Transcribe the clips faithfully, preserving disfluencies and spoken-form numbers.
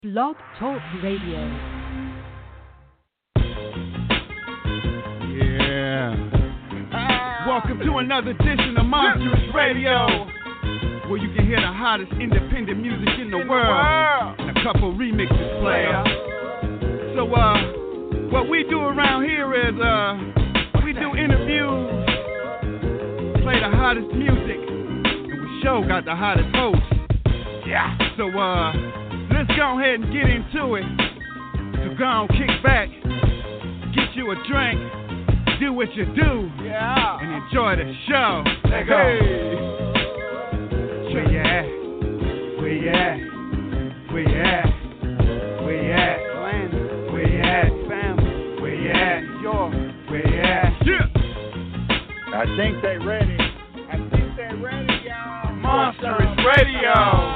Blog Talk Radio. Yeah. Welcome to another edition of Monstrous Radio, where you can hear the hottest independent music in the world and a couple remixes player. So, uh, what we do around here is, uh, we do interviews, play the hottest music, and we show got the hottest hosts. Yeah. So, uh, let's go ahead and get into it. So go on, kick back, get you a drink, do what you do, yeah, and enjoy the show. Let go. Hey. Where you at? Where you at? Where you at? Where you at? Where you at? Family. Where you at? Yo. Where you at? Yeah. I think they ready. I think they ready, y'all. Monstrous Radio.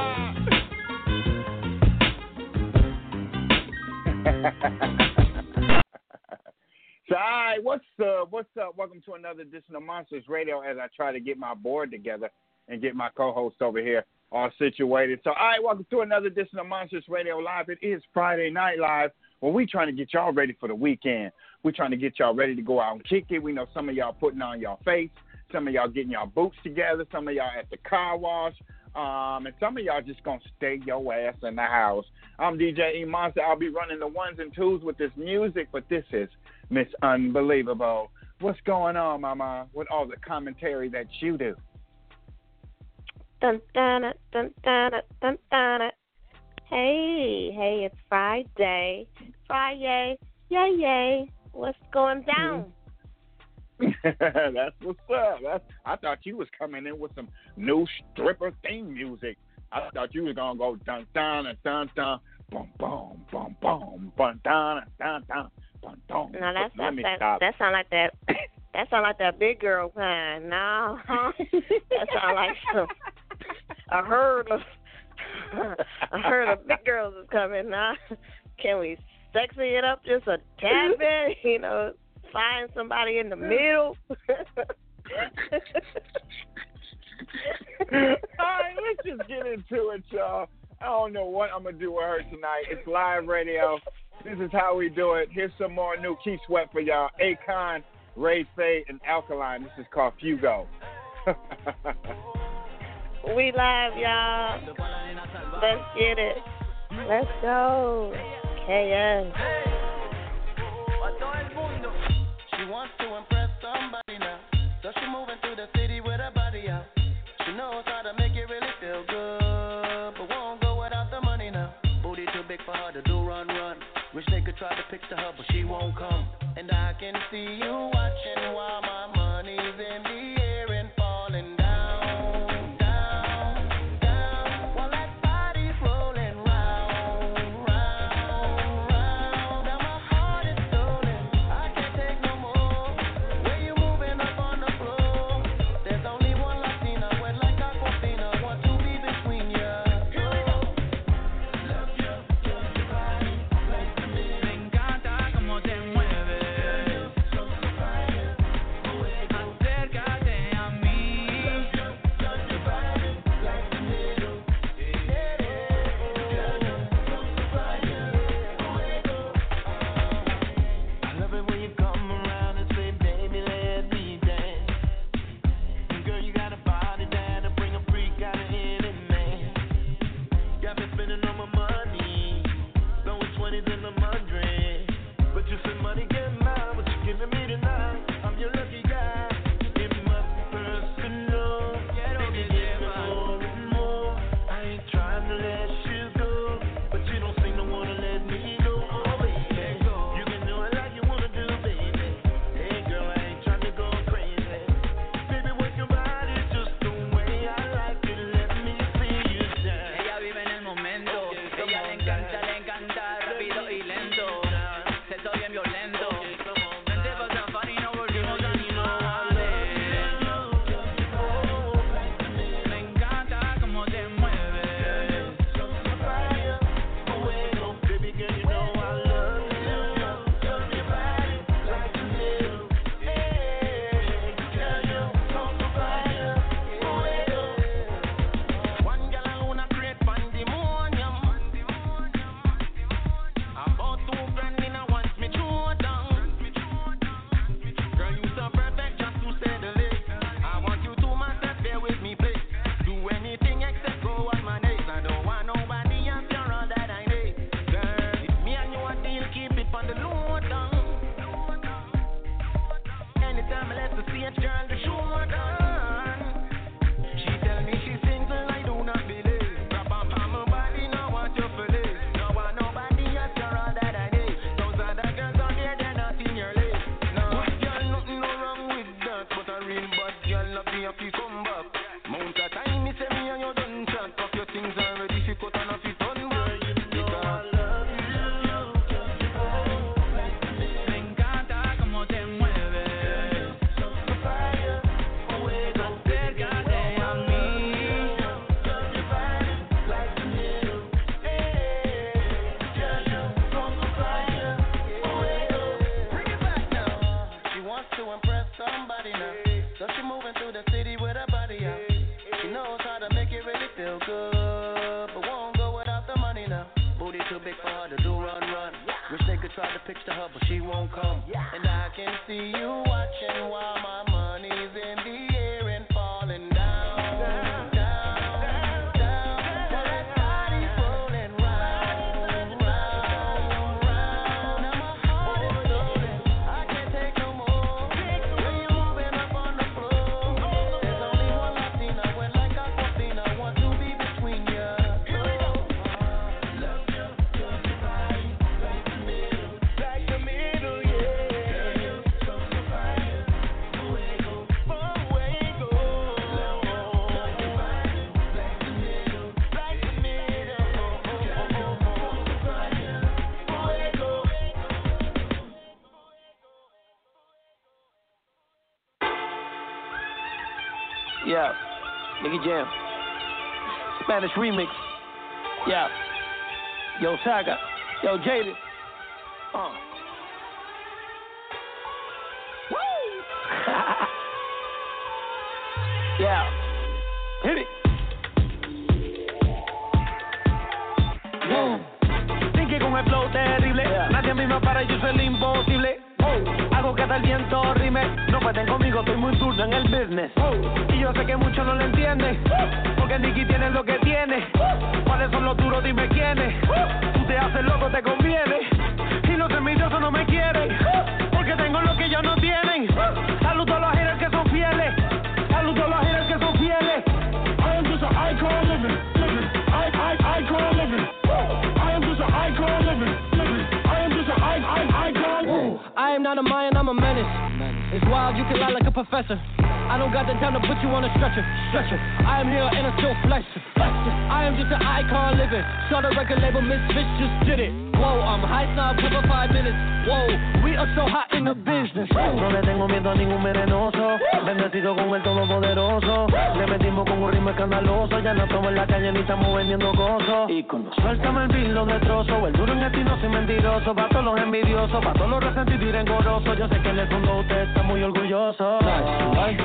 So, all right, what's up? What's up? Welcome to another edition of Monsters Radio as I try to get my board together and get my co-host over here all situated. So, all right, welcome to another edition of Monsters Radio Live. It is Friday Night Live. Well, we trying to get y'all ready for the weekend. We're trying to get y'all ready to go out and kick it. We know some of y'all putting on y'all face. Some of y'all getting y'all boots together. Some of y'all at the car wash. Um, and some of y'all just going to stay your ass in the house. I'm D J E Monster. I'll be running the ones and twos with this music, but this is Miss Unbelievable. What's going on, Mama, with all the commentary that you do? Dun, dun, dun, dun, dun, dun. Hey, hey, it's Friday. Friday. Yay, yay. What's going down? That's what's up. That's, I thought you was coming in with some new stripper theme music. I thought you was gonna go dun dun dun dun boom boom boom boom dun dun dun dun dun dun. No, that's Let that. me That, stop. that sound like that. That sound like that big girl kind. No, that sound like some. I heard of. I heard of big girls is coming. Now, can we sexy it up just a tad bit? You know. Find somebody in the middle. All right, let's just get into it, y'all. I don't know what I'm going to do with her tonight. It's live radio. This is how we do it. Here's some more new Key Sweat for y'all. Akon, Ray Faye, and Alkaline. This is called Fugo. We live, y'all. Let's get it. Let's go. K S. She wants to impress somebody now, so she moving through the city with her body out. She knows how to make it really feel good, but won't go without the money now. Booty too big for her to do run run. Wish they could try to picture her, but she won't come. And I can see you watching while my money's in the air and falling down, down, down, while that body's rolling round, round, round. Now my heart is stolen. I can't take no more. Where you moving up on the floor? There's only one Latina, wet like Aquafina. Want to be between you. Love you, love your body, like the me. Me encanta como te mueves. So, so fire. Acércate. too big for her to do run, run. Wish they could try to picture her, but she won't come. And I can see you watching while my money's in the air and falling down, down, down, down. While that body's rolling round, round, round. Now my heart is stolen, I can't take no more. When you're moving up on the floor, there's only one Latina with like Aquafina, want to be between you. Yeah, Nicky Jam, Spanish remix. Yeah, yo Saga, yo Jaded. Uh. Woo! Yeah, hit it. Woo. Dije con el flow terrible, yeah. Nadie a mí me para, yo soy el imposible. Oh. Hago que hasta el viento rime. No pueden conmigo, estoy muy duro en el business. Oh. Y yo sé que muchos no lo entienden, porque Nicky tiene lo que tiene. ¿Cuáles son los duros? Dime quiénes. Tú te haces loco, te conviene. Y los envidiosos no me quieren, porque tengo lo que ellos no tienen. Saludo a los haters que son fieles. Saludo a los haters que son fieles. I am just an icon living, living. I, I, icon living. I am just an icon living, living. I am just an I, I, icon. Whoa. I am not a Mayan, I'm a menace. It's wild, you can lie like a professor. I don't got the time to put you on a stretcher, stretcher. I am here and I'm still flexing, flexing. I am just an icon living. Start a record label, Misfits just did it. Whoa, I'm high snob, cover five minutes. Whoa, we are so hot in the business. No le tengo miedo a ningún venenoso. Bendecido con el todopoderoso. Le metimos con un ritmo escandaloso. Ya no estamos en la calle ni estamos vendiendo cosas. Y cuando suéltame el beat lo destrozo. El duro en ti no soy mentiroso. Pa' todos los envidiosos, pa' todos los resentidos y rencorosos. Yo sé que en el fondo usted está muy orgulloso. Like,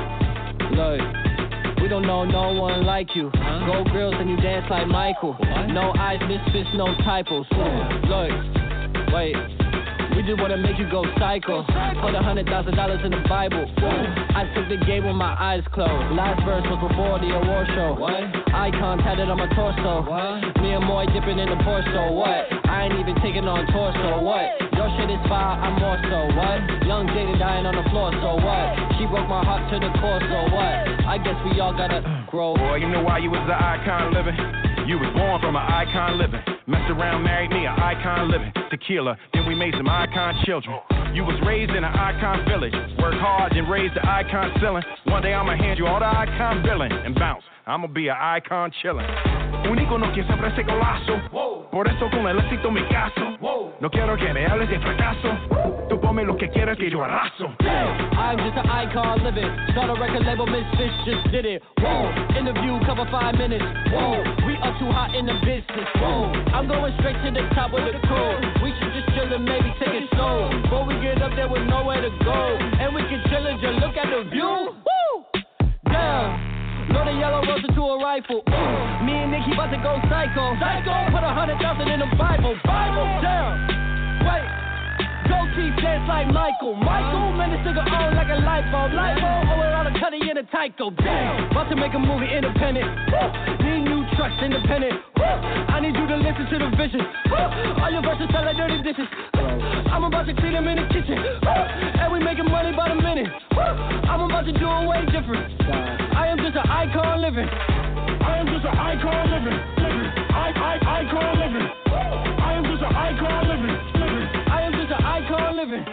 look, we don't know no one like you. Huh? Gold grills and you dance like Michael. What? No eyes, misfits, no typos. Look, wait. We just wanna make you go psycho. Put a hundred thousand dollars in the Bible. I took the game with my eyes closed. Last verse was before the award show. What? Icon tatted on my torso. What? Me and Moy dipping in the Porto. What? I ain't even taking on torso. What? Your shit is fire, I'm more so. What? Young Jada dying on the floor. So what? She broke my heart to the core. So what? I guess we all gotta grow. Boy, you know why you was an icon living? You was born from an icon living. Messed around, married me, an icon living. Tequila, then we made some icon children. You was raised in an icon village. Work hard, then raise the icon ceiling. One day I'ma hand you all the icon billing and bounce. I'ma be an icon chillin'. Un ícono que siempre se golazo. Por eso con el éxito mi caso. No quiero que me hables de fracaso. Tú ponme lo que quieras que yo arraso. I'm just an icon living. Start a record label, Misfits just did it. Whoa, interview cover five minutes. Whoa, we are too hot in the business. Whoa, I'm going straight to the top with the crew. We should just chill and maybe take it slow. Before we get up there with nowhere to go, and we can chill and just look at the view. Woo, damn. Load a yellow rose into a rifle. Ooh. Me and Nicky about to go psycho. Psycho. Put a hundred thousand in the Bible. Bible. Damn. Wait. Goatee dance like Michael. Michael. Man, this nigga on like a light bulb. Light bulb. Oh, we're out of Cuddy in a Tyco. Damn. About to make a movie independent. Woo. Need new trucks independent. Woo. I need you to listen to the vision. Woo. All your verses sound like dirty dishes. I'm about to clean them in the kitchen. Woo. And we making money by the minute. Woo. I'm about to do it way different. I am just an icon living. I am just an icon living. Living. I, I, icon living. I am just an icon living. Living. I am just an icon living.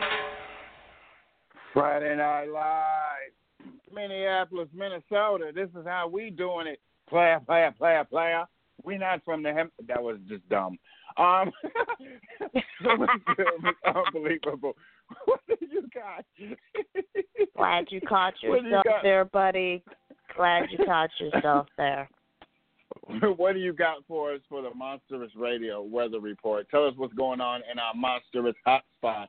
Friday Night Live, Minneapolis, Minnesota. This is how we doing it. Player, player, player, player. We not from the hem. That was just dumb. Um, so it's unbelievable. What do you got? Glad you caught yourself you there, buddy. Glad you caught yourself there. What do you got for us for the Monstrous Radio weather report? Tell us what's going on in our monstrous hotspots.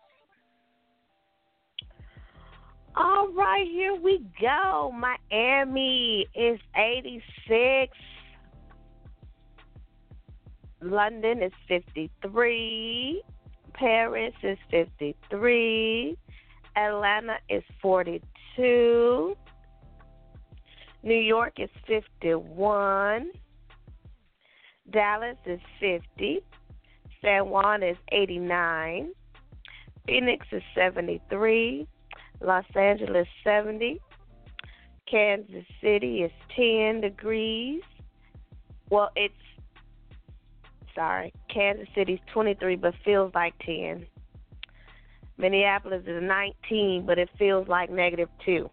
All right, here we go. Miami is eighty-six. London is fifty-three. Paris is fifty-three. Atlanta is forty-two. New York is fifty-one. Dallas is fifty. San Juan is eighty-nine. Phoenix is seventy-three. Los Angeles seventy. Kansas City is ten degrees. Well, it's, sorry, Kansas City's twenty-three, but feels like ten. Minneapolis is nineteen, but it feels like negative two.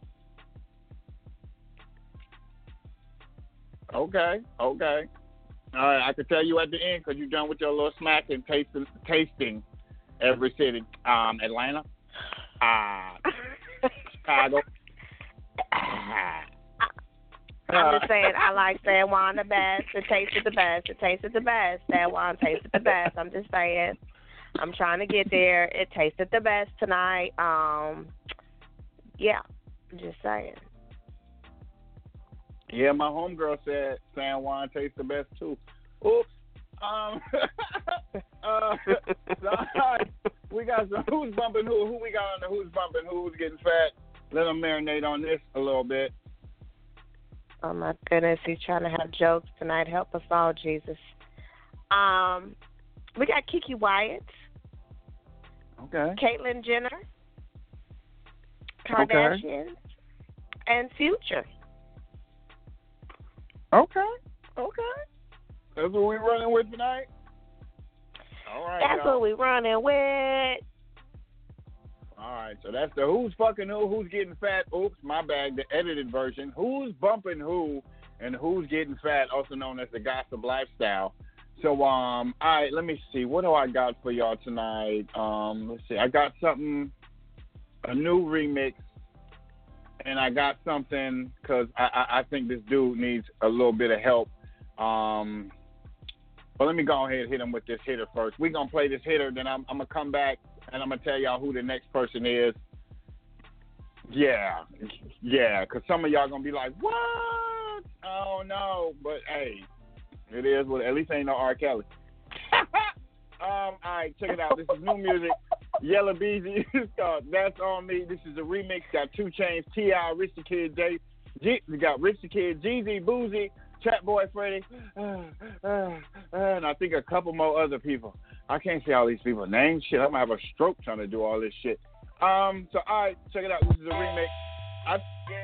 Okay, okay. All right, I can tell you at the end because you're done with your little smack and tasting, tasting every city. Um, Atlanta, uh, Chicago. I'm just saying, I like San Juan the best. It tasted the best. It tasted the best. San Juan tasted the best. I'm just saying. I'm trying to get there. It tasted the best tonight. Um, yeah, I'm just saying. Yeah, my homegirl said San Juan tastes the best too. Oops. Um, uh, so, all right. We got some who's bumping who. Who we got on the who's bumping who's getting fat. Let them marinate on this a little bit. Oh my goodness, he's trying to have jokes tonight. Help us all, Jesus. Um, we got Kiki Wyatt. Okay. Caitlyn Jenner. Kardashians. Okay. And Future. Okay. Okay. That's what we're running with tonight? All right. That's y'all. what we're running with. All right, so that's the who's fucking who, who's getting fat. Oops, my bad, the edited version. Who's bumping who and who's getting fat, also known as the gossip lifestyle. So, um, all right, let me see. What do I got for y'all tonight? Um, let's see. I got something, a new remix, and I got something because I, I, I think this dude needs a little bit of help. Um, but let me go ahead and hit him with this hitter first. We're going to play this hitter, then I'm, I'm going to come back. And I'm going to tell y'all who the next person is. Yeah. Yeah, because some of y'all going to be like, what? Oh, no. But, hey, it is what, at least ain't no R. Kelly. um, all right, check it out. This is new music. Yella Beezy. It's called That's On Me. This is a remix. Got two Chainz, T I, Rich the Kid, J. G- we got Rich the Kid, Jeezy, Boozy, Chat Boy Freddy, uh, uh, uh, and I think a couple more other people. I can't say all these people's names. Shit, I'm going to have a stroke trying to do all this shit. Um, so, all right, check it out. This is a remix. I,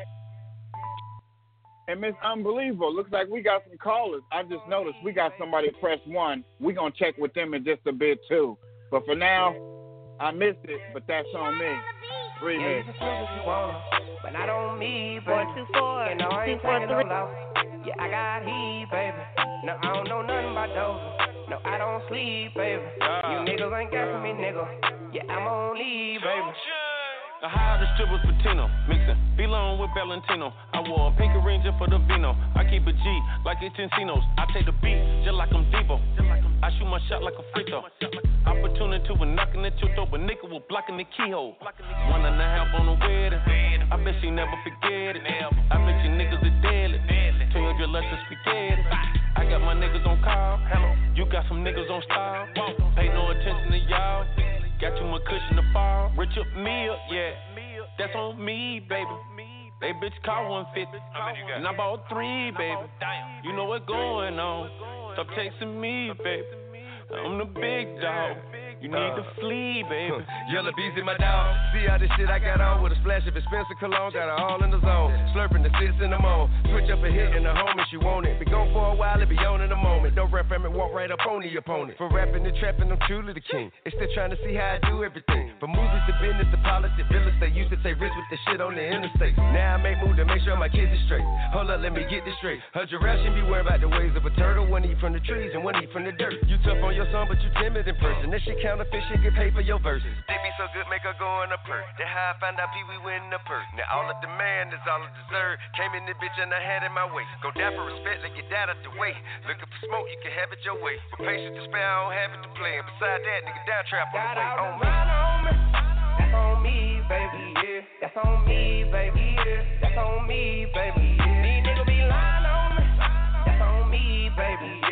and it's unbelievable. Looks like we got some callers. I just noticed we got somebody press one. We're going to check with them in just a bit, too. But for now, I missed it, but that's on me. Remix. But not on me, baby. One, two, four. You know I ain't two, four, taking no loss. Yeah, I got heat, baby. No, I don't know nothing about those. No, I don't sleep, baby. You niggas ain't got for me, nigga. Yeah, I'm on leave, baby. I hired the strippers for Tino, mixing Vilo with Valentino. I wore a pink Ranger for the Vino. I keep a G like it's Encinos. I take the beat just like I'm Devo. I shoot my shot like a free throw. Opportunity to a knocking at your door, but nigga was blocking the keyhole. One and a half on the wedding. I bet she never forget it. I bet you niggas are deadly. two hundred less than spaghetti. I got my niggas on call. You got some niggas on style. Pay no attention to y'all. Got you my cushion to fall. Rich up meal, yeah. That's on me, baby. They bitch call one fifty. And I bought three, baby. You know what's going on. Stop chasing me, baby. I'm the big dog. You need to flee, baby. Yella Beezy, my dog. See all this shit I got on with a splash of expensive cologne. Got her all in the zone. Slurping the six in the moan. Switch up a hit in the home if she want it. Be gone for a while, it be on in a moment. Don't rap from it, walk right up on the opponent. For rapping and trapping, I'm truly the king. It's still trying to see how I do everything. From movies to business to politics, real estate. Used to take risks with the shit on the interstate. Now I make moves to make sure my kids are straight. Hold up, let me get this straight. Her giraffe should be worried about the ways of a turtle. One eat from the trees and one eat from the dirt. You tough on your son, but you timid in person. That shit counterfeit, shit get paid for your verses. They be so good, make her go on a perk. That's how I found out Pee Wee winning the perk. Now all of demand is all I deserve. Came in the bitch and I had it my way. Go down for respect, let get that out the way. Looking for smoke, you can have it your way. With patience to spare, I don't have it to play. And beside that, nigga down trap on the way. On me. That's on me, baby, yeah. That's on me, baby, yeah. That's on me, baby, yeah. These niggas be lying on me. That's on me, baby, yeah. That's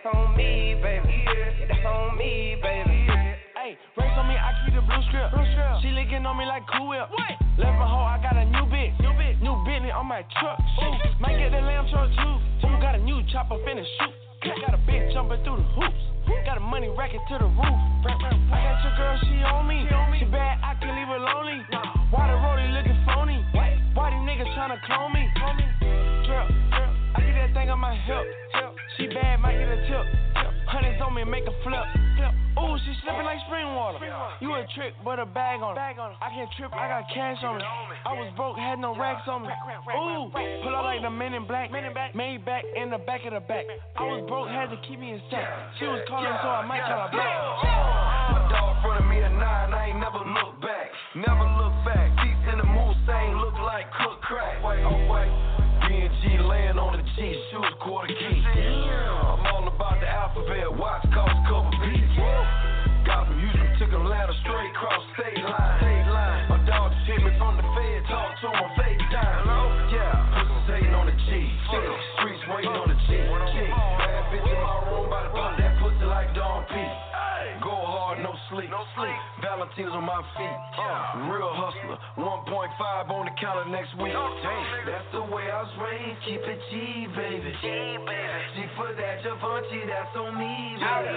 that's on me, baby. Yeah, that's on me, baby. Hey, race on me, I keep the blue script. Blue script. She licking on me like Cool Whip. What? Left a hoe, I got a new bitch. New bitch. New Bentley on my truck. Shoot. Might get the lamb truck too. Ooh, got a new chopper finna shoot. Got a bitch jumping through the hoops. Got a money racket to the roof. I got your girl, she on me. She bad, I can leave her lonely. Why the rollie looking phony? Why these niggas tryna clone me? Drip, drip. I get that thing on my hip. She bad, might get a tip. Hundreds on me and make a flip. Ooh, she slipping like spring water. You a trick, but a bag on her. I can't trip, I got cash on me. I was broke, had no racks on me. Ooh, pull up like the men in black. Made back in the back of the back. I was broke, had to keep me in check. She was calling, so I might call her back. My dog front of me at nine, I ain't never look back. Never look back. Teeth in the Mustang look like cook crack. White on white. B and G laying on the G, shoes quarter key. I'm all about the alphabet, watch cost cover beats. Got from Houston, took Atlanta straight across state line. State line. My dog just hit me from the Fed, talk to him on FaceTime. Yeah, pussies hating on the G. Streets waiting on the G. Bad bitch in my room, about to pop that pussy like Don P. Go hard, no sleep. No sleep. Valentine's on my feet. Uh, real hustler. one point five on the counter next week. That's the way I was raised. Keep it G, baby. G, baby. G for that Givenchy. That's on me, baby.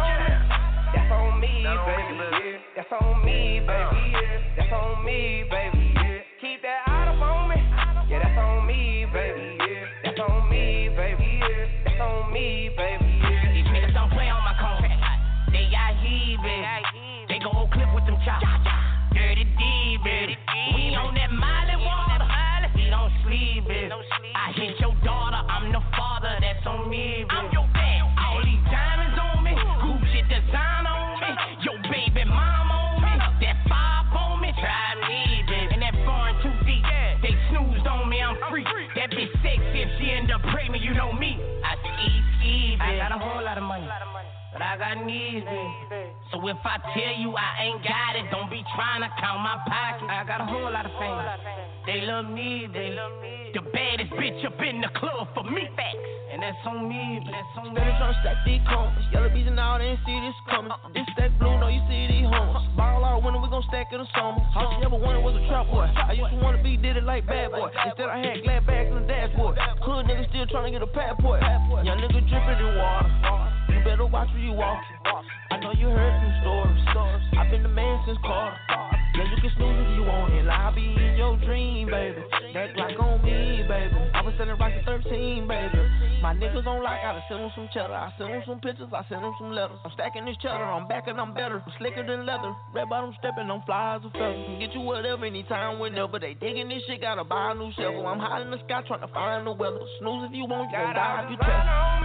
That's on me, baby. That's on me, baby. That's on me, baby. Keep that out of on me. Yeah, that's on me, baby. That's on me, baby. That's on me, baby. These niggas don't play on my contract. They got heaving. They go clip with them chops. Dirty D, baby. We on that Miley water. We don't sleep, baby. I hit your daughter. I'm the father. That's on me, baby. I'm your dad. All these diamonds on me. Gucci design on me. Your baby mom on me. That five on me. Try me, baby. And that foreign too deep. They snoozed on me. I'm free. That bitch sexy. If she end up pregnant, you know me. I ski, ski, baby. I got a whole lot of money. But I got needs, baby. So if I tell you I ain't got it, don't be trying to count my pocket. I got a whole lot of fame. They love me, baby. The baddest bitch up in the club for me, facts. And that's on me, that's on me. Steady tryna stack these combs. Yellow bees and all, they ain't see this coming. This stack blue, know you see these homes. Ball out winter, we gon' stack in the summer. All she ever wanted was a trap boy. I used to wanna be, did it like bad boy. Instead I had glad bags in the dashboard. Hood nigga still tryna get a passport. Young nigga drippin' in water. You better watch where you walk. I know you heard some stories. I've been the man since Carter. Yeah, you can snooze if you want it. I'll be in your dream, baby. That Glock on me, baby. I was selling rocks at thirteen, baby. My niggas on lock, I send them some cheddar. I send them some pictures, I send them some letters. I'm stacking this cheddar, I'm back and I'm better. I'm slicker than leather. Red bottom stepping on flies or feathers. Can get you whatever, anytime, whenever. They digging this shit, gotta buy a new shovel. I'm high in the sky trying to find the weather. Snooze if you want, you gon' die if you test.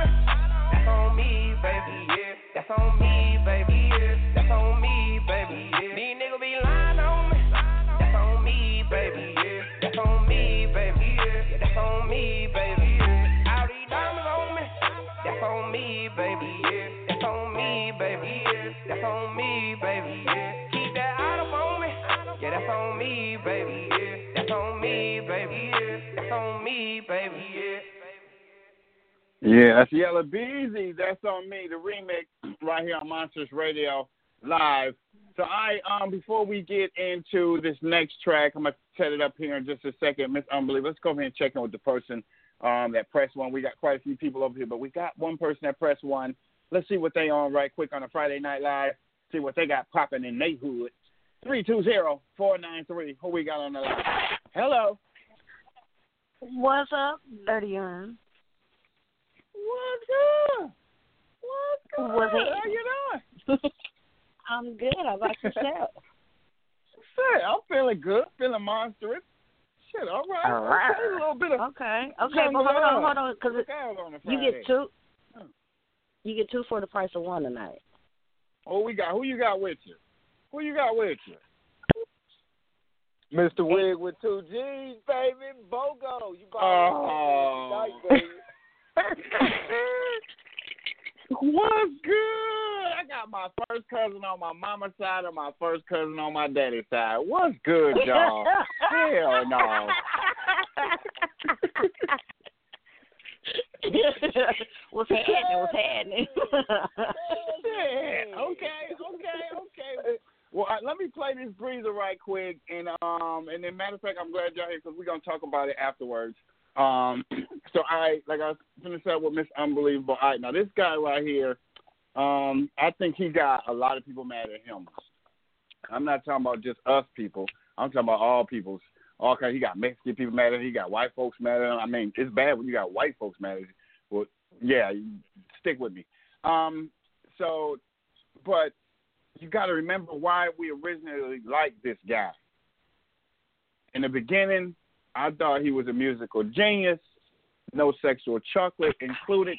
That's on me, baby, yeah. That's on me, baby, yeah. That's on me, baby, yeah. These niggas be lying on me. That's on me, baby, yeah. That's on me, baby, yeah. That's on me, baby, yeah. All these diamonds on me. That's on me, baby, yeah. That's on me, baby, yeah. That's on me, baby, yeah. Keep that out of on me. Yeah, that's on me, baby, yeah. That's on me, baby, yeah. That's on me, baby, yeah. Yeah, that's Yella Beezy. That's on me. The remix right here on Monsters Radio Live. So I um before we get into this next track, I'm gonna set it up here in just a second. Miss Unbeliever, let's go ahead and check in with the person um that pressed one. We got quite a few people over here, but we got one person that pressed one. Let's see what they on right quick on a Friday Night Live. See what they got popping in they hood. three two zero, four nine three. Who we got on the line? Hello. What's up, Dirty Earn? What's up? What's up? What's it? How you doing? I'm good. How about yourself? Shit, I'm feeling good. Feeling monstrous. Shit, all right. All right. Okay, a little bit of okay. Okay, but hold on, hold on, because you get two. Hmm. You get two for the price of one tonight. Oh, we got who you got with you? Who you got with you? Mister Wig with two G's, baby. Bogo. You bought oh. it tonight, baby. What's good? I got my first cousin on my mama's side and my first cousin on my daddy's side. What's good, y'all? Hell no. What's happening? What's happening? Yeah. Okay. Okay. Okay. Well, uh, let me play this breezer right quick, and um, and then matter of fact, I'm glad y'all here because we're gonna talk about it afterwards. Um, so I like I was gonna say with Miss Unbelievable. All right, now this guy right here, um, I think he got a lot of people mad at him. I'm not talking about just us people. I'm talking about all people's. All kinds. He got Mexican people mad at him. He got white folks mad at him. I mean, it's bad when you got white folks mad at you. Well, yeah, stick with me. Um, so, but you got to remember why we originally liked this guy. In the beginning, I thought he was a musical genius, no sexual chocolate included.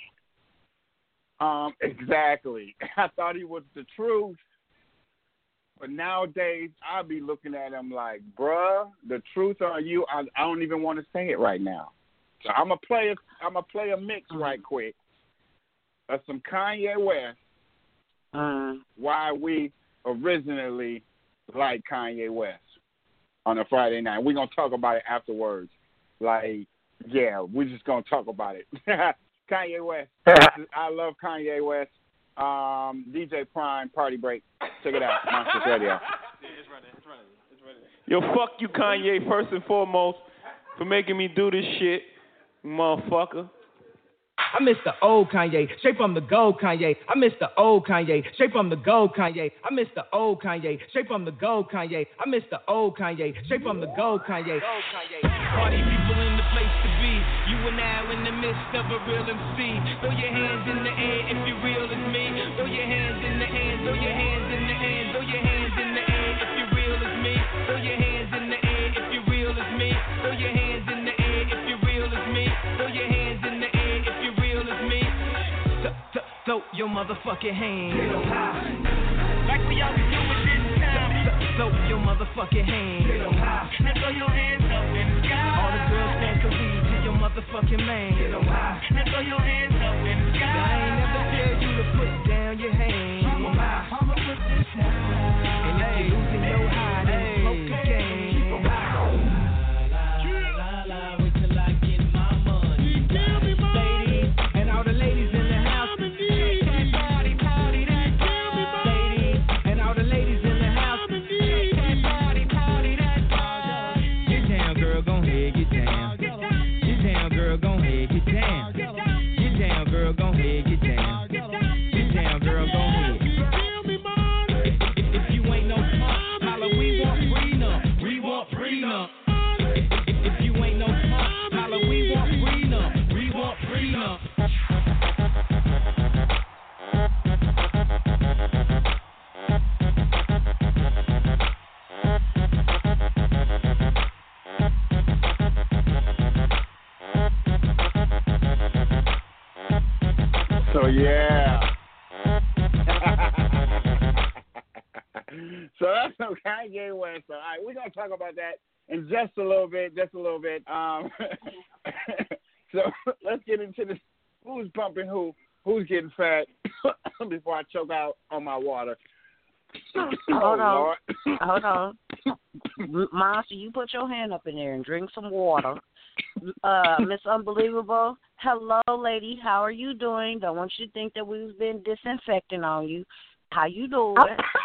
Um, exactly. I thought he was the truth. But nowadays, I'll be looking at him like, bruh, the truth on you, I, I don't even want to say it right now. So I'm going to play a, I'm gonna play a mix right quick of some Kanye West, uh, why we originally liked Kanye West on a Friday night. We're going to talk about it afterwards. Like, yeah, we're just going to talk about it. Kanye West. I love Kanye West. Um, D J Prime, Party Break. Check it out, Monsters Radio. Yeah, it's running, it's running, it's running. Yo, fuck you, Kanye, first and foremost, for making me do this shit, motherfucker. I miss the old Kanye, straight from the gold Kanye. I miss the old Kanye, straight from the gold Kanye. I miss the old Kanye, straight from the gold Kanye. I miss the old Kanye, straight from the gold Kanye. Party people in the place to be. You are now in the midst of a real M C. Throw your hands in the air if you real as me. Throw your hands in the air, throw your hands in the air, throw your hands in the air if you real as me. Throw your hands in the air if you real as me. Throw your hands in the air if you real as me. Throw your hands in the air if you real as me. Throw your motherfucking hands. Like we always do with this time. Throw your motherfucking hands. Now throw your hands up in the sky. All the girls stand to lead to your motherfucking man. Now throw your hands up in the sky. I ain't never tell you to put down your hands. I'ma put this down. And if you're losing your high, then smoke again. La la, wait till I get my money. Ladies, and all the ladies in the house. Party, party, that ladies, and all the ladies in the house. Party, party, that get down, girl, gon' ahead, get down. Get down, girl, gon' ahead, get down. Get down, girl, gon' ahead, get down. Get down, girl, gon' ahead. If you ain't no punk, holla, we want prenup. We want prenup. If you ain't no punk, holla, we want prenup. We want prenup. So, yeah. So that's some Kanye West. All right, we're going to talk about that in just a little bit, just a little bit. Um, so let's get into this. Who's bumping who? Who's getting fat? Before I choke out on my water. Hold oh, on. Lord. Hold on. Monster, you put your hand up in there and drink some water. Uh, Miss Unbelievable, hello, lady. How are you doing? Don't want you to think that we've been disinfecting on you. How you doing?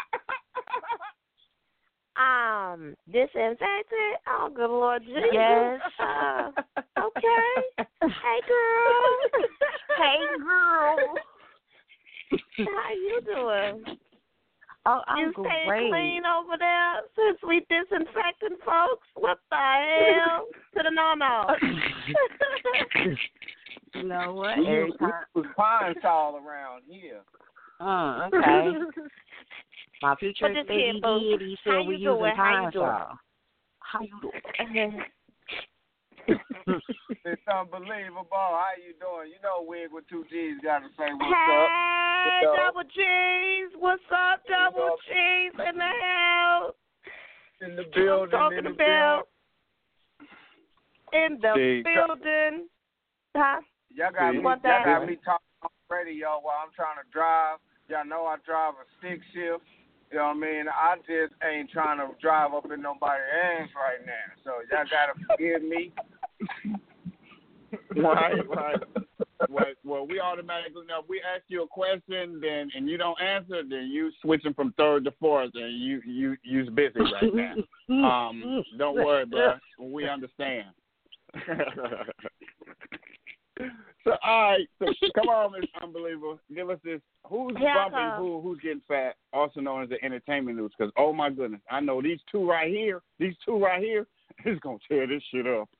Um, disinfected? Oh, good Lord Jesus. Yes. Uh, okay. Hey, girl. Hey, girl. How you doing? Oh, I'm you staying great. clean over there since we disinfecting folks? What the hell? To the no-no. You know what? We Every use time. pine all around here. Uh, okay. My future But this here, baby folks, did. He how said you we doing? using How you pine doing? saw. How you doing? It's unbelievable. How you doing? You know Wig with two G's got to say what's hey, up. You know? Double G's. What's up, Double G's in the house? In the building. I'm talking in the about in the See, building. Huh? Y'all got, me, What y'all that? got me talking on the radio while I'm trying to drive. Y'all know I drive a stick shift. You know what I mean? I just ain't trying to drive up in nobody's ass right now. So y'all got to forgive me. Right, right. well, well, we automatically know. If we ask you a question, then and you don't answer, then you switching from third to fourth, and you you you's busy right now. Um, don't worry, bro. We understand. So, all right. So, come on, Miss Unbelievable. Give us this. Who's Yeah, bumping? uh, Who who's getting fat? Also known as the entertainment news. Because oh my goodness, I know these two right here. These two right here is gonna tear this shit up.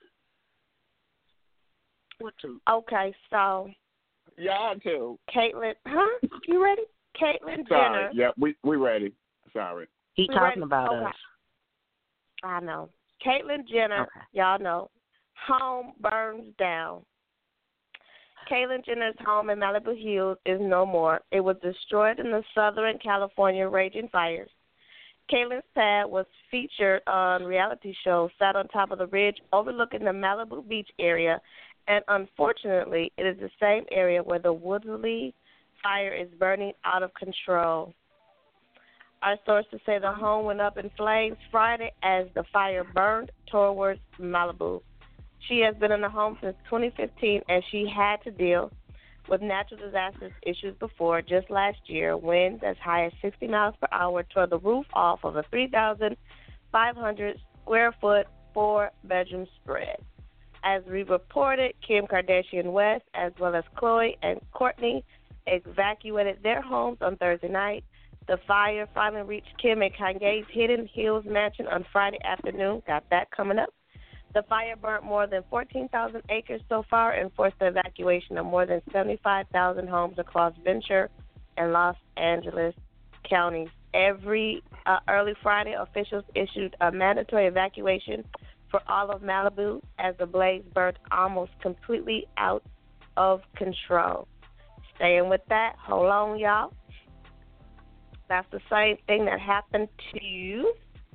What two? Okay, so Y'all too. Caitlyn, huh? You ready? Caitlyn Sorry. Jenner. Yeah, we we ready. Sorry. He We talking ready? about Okay. us. I know. Caitlyn Jenner, Okay. y'all know, home burns down. Caitlyn Jenner's home in Malibu Hills is no more. It was destroyed in the Southern California raging fires. Caitlyn's pad was featured on reality shows, sat on top of the ridge overlooking the Malibu Beach area, and unfortunately, it is the same area where the Woodley fire is burning out of control. Our sources say the home went up in flames Friday as the fire burned towards Malibu. She has been in the home since twenty fifteen, and she had to deal with natural disasters issues before. Just last year, winds as high as sixty miles per hour tore the roof off of a three thousand five hundred square foot, four bedroom spread. As we reported, Kim Kardashian West, as well as Khloe and Kourtney, evacuated their homes on Thursday night. The fire finally reached Kim and Kanye's Hidden Hills mansion on Friday afternoon. Got that coming up. The fire burnt more than fourteen thousand acres so far and forced the evacuation of more than seventy-five thousand homes across Ventura and Los Angeles counties. Every uh, early Friday, officials issued a mandatory evacuation for all of Malibu as the blaze burnt almost completely out of control. Staying with that, hold on, y'all. That's the same thing that happened to you.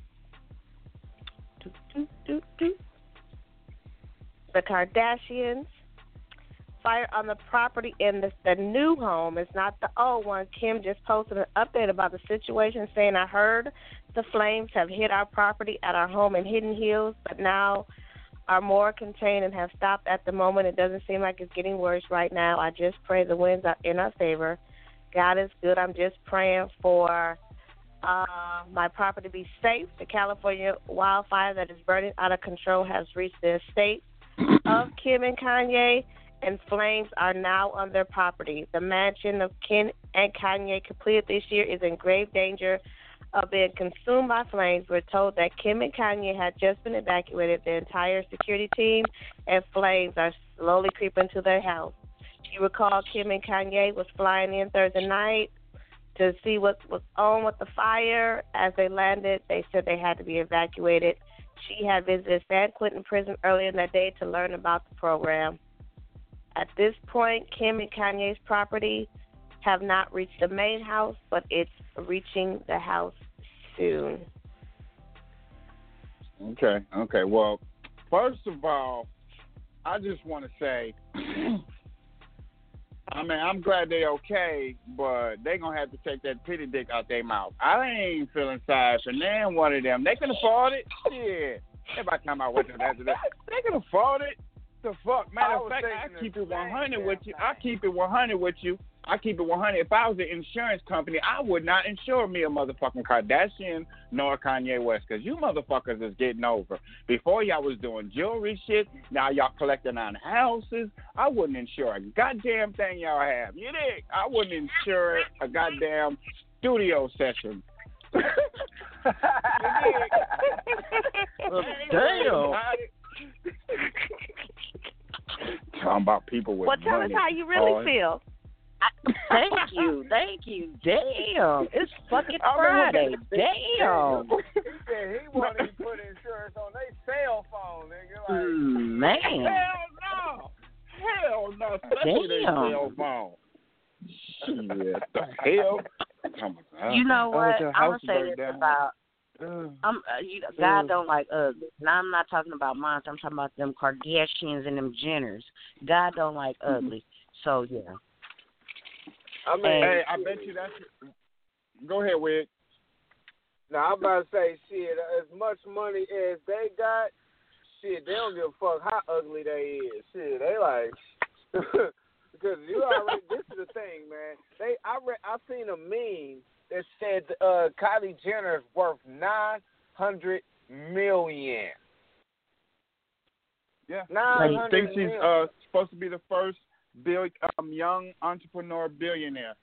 Do, do, do, do. The Kardashians. Fire on the property in the, the new home. It's not the old one. Kim just posted an update about the situation, saying, I heard the flames have hit our property at our home in Hidden Hills, but now are more contained and have stopped at the moment. It doesn't seem like it's getting worse right now. I just pray the winds are in our favor. God is good. I'm just praying for uh, my property to be safe. The California wildfire that is burning out of control has reached the estate of Kim and Kanye, and flames are now on their property. The mansion of Kim and Kanye completed this year is in grave danger of being consumed by flames. We're told that Kim and Kanye had just been evacuated. The entire security team and flames are slowly creeping to their house. You recall Kim and Kanye was flying in Thursday night to see what was on with the fire. As they landed, they said they had to be evacuated. She had visited San Quentin Prison earlier in that day to learn about the program. At this point, Kim and Kanye's property have not reached the main house, but it's reaching the house soon. Okay, okay. Well, first of all, I just want to say, I mean, I'm glad they're okay, but they're going to have to take that pity dick out their mouth. I ain't feeling sorry for none one of them. They can afford it. Shit. Everybody talking about what they have to do. They can afford it. The fuck? Matter of fact, I keep it one hundred with you. I keep it one hundred with you. I keep it one hundred. If I was an insurance company, I would not insure me a motherfucking Kardashian nor Kanye West, because you motherfuckers is getting over. Before y'all was doing jewelry shit, now y'all collecting on houses. I wouldn't insure a goddamn thing y'all have. You dig? I wouldn't insure a goddamn studio session. You dig? Damn. Talking about people with Well, tell money. us how you really Oh, feel. Thank you, thank you. Damn, it's fucking I mean, Friday. what Damn. He said he wanted to put insurance on their cell phone, nigga. Like, Mm, man. Hell no. Hell no. Especially their Damn. cell phone. Shit, the hell? Oh my God. You know Oh, what? your I'm house gonna say burned this down. about. Uh, I'm, uh, you, God uh. don't like ugly. Now I'm not talking about mine. I'm talking about them Kardashians and them Jenners. God don't like ugly. So yeah. I mean, Hey, I bet you that's. Go ahead, Wig. now I'm about to say, shit, as much money as they got, shit, they don't give a fuck how ugly they is. Shit, they like, Because you already. This is the thing, man. They, I, re, I seen a meme that said uh, Kylie Jenner is worth nine hundred million. Yeah, nine I hundred think she's million. uh, supposed to be the first bill, um, young entrepreneur billionaire.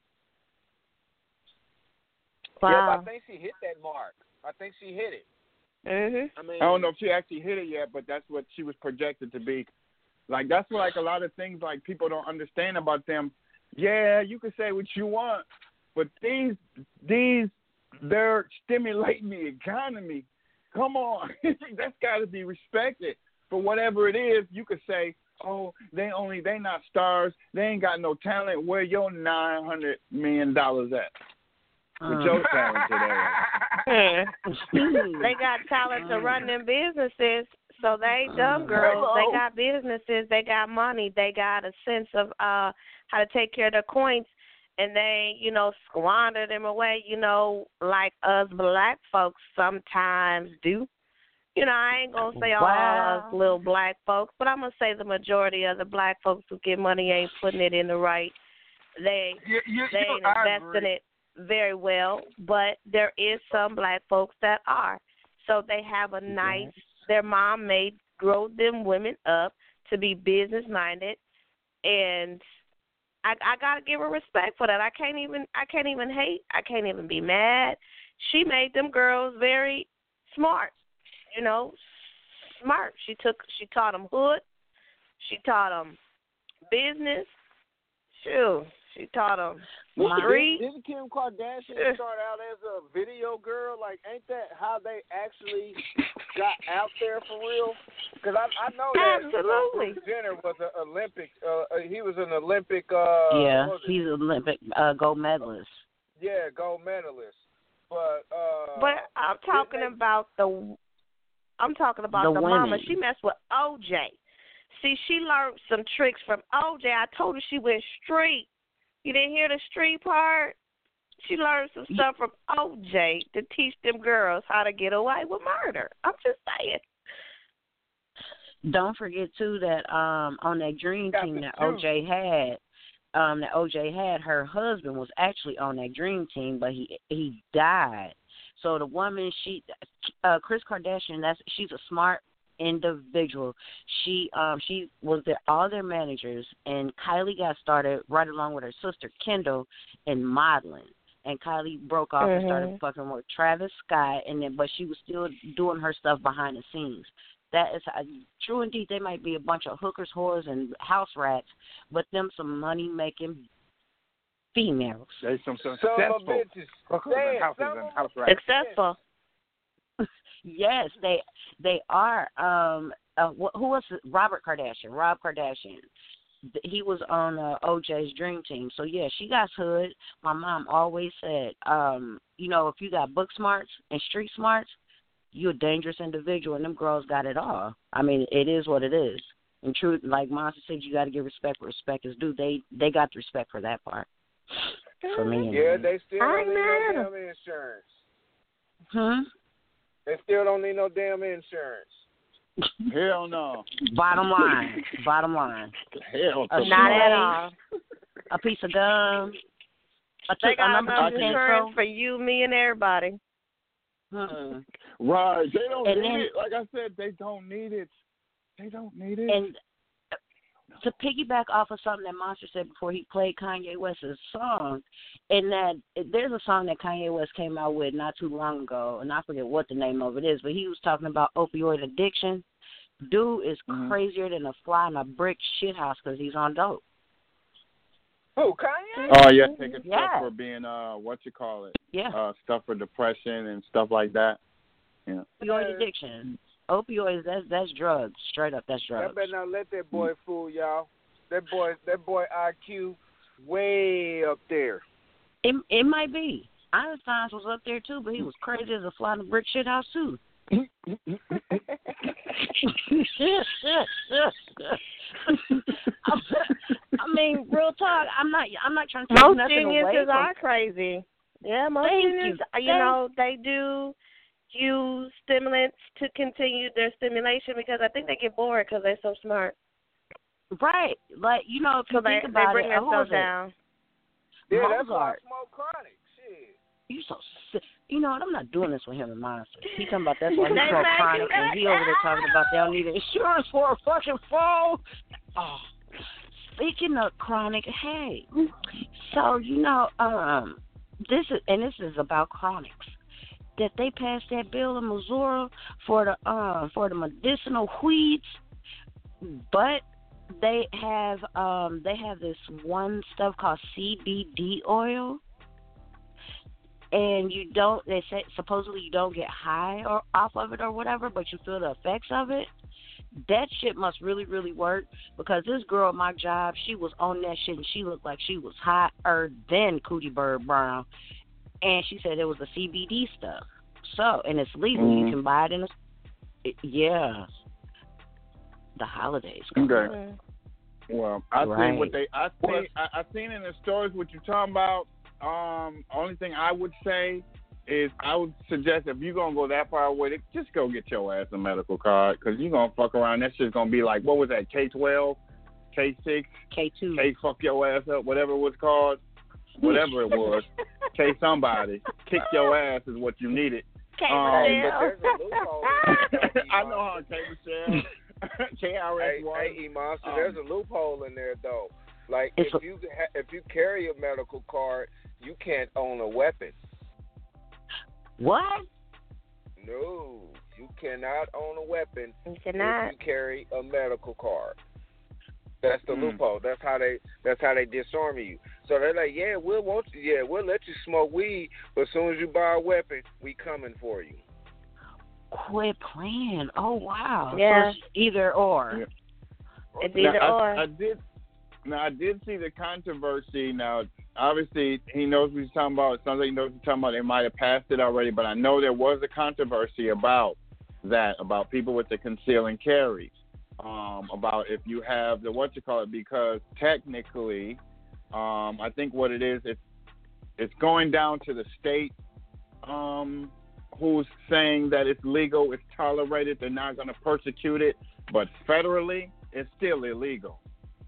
Wow. Wow. Yep, I think she hit that mark. I think she hit it. Mhm. I mean, I don't know if she actually hit it yet, but that's what she was projected to be. Like, that's what, like, a lot of things, like, people don't understand about them. Yeah, you can say what you want, but these, these, they're stimulating the economy. Come on. That's got to be respected. For whatever it is, you could say, oh, they only, they not stars. They ain't got no talent. Where your nine hundred million dollars at? With your talent today. They got talent to run them businesses, so they ain't dumb girls. They got businesses, they got money, they got a sense of uh how to take care of their coins, and they, you know, squander them away, you know, like us black folks sometimes do. You know, I ain't gonna say all Wow. us little black folks, but I'm gonna say the majority of the black folks who get money ain't putting it in the right. They You, you, they you, ain't I investing agree. it very well, but there is some black folks that are. So they have a nice, their mom made, grow them women up to be business minded, and I I gotta give her respect for that. I can't even I can't even hate. I can't even be mad. She made them girls very smart, you know, smart. She took she taught them hood. She taught them business. Shoot, she taught them street. Didn't Kim Kardashian Yeah. start out as a video girl? Like, ain't that how they actually got out there for real? Because I, I know that Absolutely. Bruce Jenner was an Olympic. Uh, uh, he was an Olympic. Uh, yeah, what was it? he's an Olympic uh, gold medalist. Yeah, gold medalist. But uh, But I'm talking they- about the I'm talking about The the, mama. women. She messed with O J. See, she learned some tricks from O J. I told her she went street. You didn't hear the street part? She learned some stuff from O J to teach them girls how to get away with murder. I'm just saying. Don't forget too that um on that dream Got team the that truth. O J had, um that O J had, her husband was actually on that dream team, but he he died. So the woman, she uh Kris Kardashian, that's she's a smart individual. She um she was their all their managers, and Kylie got started right along with her sister Kendall in modeling. And Kylie broke off and started Mhm. fucking with Travis Scott, and then but she was still doing her stuff behind the scenes. That is how, true indeed. They might be a bunch of hookers, whores, and house rats, but them some money making females. They some Some of successful bitches. hookers Damn, and houses some and of house rats. Successful. Yes, they they are. Um, uh, wh- who was it? Robert Kardashian? Rob Kardashian. Th- He was on uh, O J's dream team. So yeah, she got hood. My mom always said, um, you know, if you got book smarts and street smarts, you're a dangerous individual, and them girls got it all. I mean, it is what it is. And truth, like Monster said, you got to give respect where respect is due. They they got the respect for that part. For me, Yeah, anyway. they still I don't ain't need mad no at 'em. damn insurance. Hmm. They still don't need no damn insurance. Hell no. Bottom line, bottom line, Hell a to Not no. at all. a piece of gum, a, They a got number enough two insurance pencil. for you, me, and everybody. Hmm. Right. They don't And need then- it. Like I said, they don't need it. They don't need it. And to piggyback off of something that Monster said before he played Kanye West's song, in that there's a song that Kanye West came out with not too long ago, and I forget what the name of it is, but he was talking about opioid addiction. Dude is Mhm. crazier than a fly in a brick shithouse because he's on dope. Who, Kanye? Oh yeah, taking Yeah. stuff for being uh what you call it? Yeah. Uh stuff for depression and stuff like that. Yeah. Opioid addiction. Opioids, that's that's drugs. Straight up, that's Y'all drugs. better not let that boy fool y'all. That boy, that boy I Q way up there. It it might be. Einstein was up there too, but he was crazy as a fly in a brick shithouse too. I mean, real talk. I'm not. I'm not trying to take Most nothing away geniuses from. are crazy. Yeah, most Thank you. geniuses, you, Thank- know, they do use stimulants to continue their stimulation because I think they get bored because they're so smart. Right. Like, you know, if you so they, think about they bring it, who was themselves it? down. Yeah, that's why I Mozart. smoke chronic. Shit. You so sick. You know what? I'm not doing this with him and Monster. He talking about that's why he They smoked make chronic, you and he over there talking about they don't need insurance for a fucking phone. Oh. Speaking of chronic, hey, so you know, um, this is and this is about chronics. That they passed that bill in Missouri for the um for the medicinal weeds, but they have um they have this one stuff called C B D oil, and you don't they say supposedly you don't get high or off of it or whatever, but you feel the effects of it. That shit must really, really work because this girl at my job, she was on that shit and she looked like she was hotter than Cootie Bird Brown. And she said it was the C B D stuff. So, and it's legal. Mm-hmm. You can buy it in a, it, yeah. The holidays. Okay. Well, I Right. see what they, I see, I, I seen in the stories what you're talking about. Um, only thing I would say is I would suggest if you're going to go that far away, just go get your ass a medical card because you're going to fuck around. That shit's going to be like, what was that, K twelve, K six, K two, K fuck your ass up, whatever it was called, whatever it was, K somebody, kick your ass is what you needed. K Um, There's a loophole in there, though, I know how K Michelle, K R S Hey, was. hey, E-Monster, Um, there's a loophole in there, though. Like, It's if you ha- if you carry a medical card, you can't own a weapon. What? No, you cannot own a weapon You cannot. if you carry a medical card. That's the Hmm. loophole. That's how they. That's how they disarm you. So they're like, yeah, we'll want you. Yeah, we'll let you smoke weed, but as soon as you buy a weapon, we coming for you. Quit playing. Oh, wow. Yeah. So it's either or. Yeah. It's Now, either I, or. I did. Now I did see the controversy. Now, obviously, he knows what he's talking about. It sounds like he knows what he's talking about. They might have passed it already, but I know there was a controversy about that, about people with the conceal and carry, um, about if you have the what you call it, because technically, um, I think what it is, it's it's going down to the state, um, who's saying that it's legal, it's tolerated, they're not going to persecute it, but federally, it's still illegal.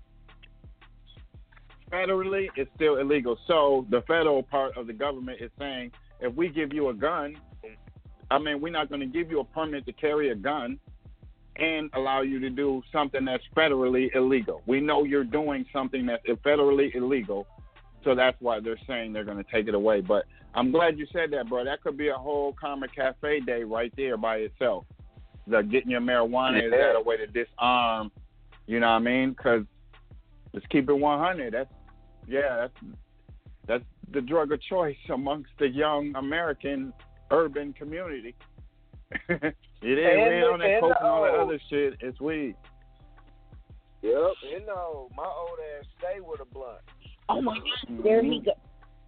Federally, it's still illegal. So the federal part of the government is saying, if we give you a gun, I mean, we're not going to give you a permit to carry a gun and allow you to do something that's federally illegal. We know you're doing something that's federally illegal, so that's why they're saying they're going to take it away. But I'm glad you said that, bro. That could be a whole Karma Cafe day right there by itself. The getting your marijuana Yeah. is that a way to disarm, you know what I mean? Because let's keep it one hundred. That's Yeah, that's that's the drug of choice amongst the young American urban community. It is. We ain't on that and coke the and all that old. other shit. It's weed. Yep, and no, my old ass stay with a blunt. Oh, my God. There he go.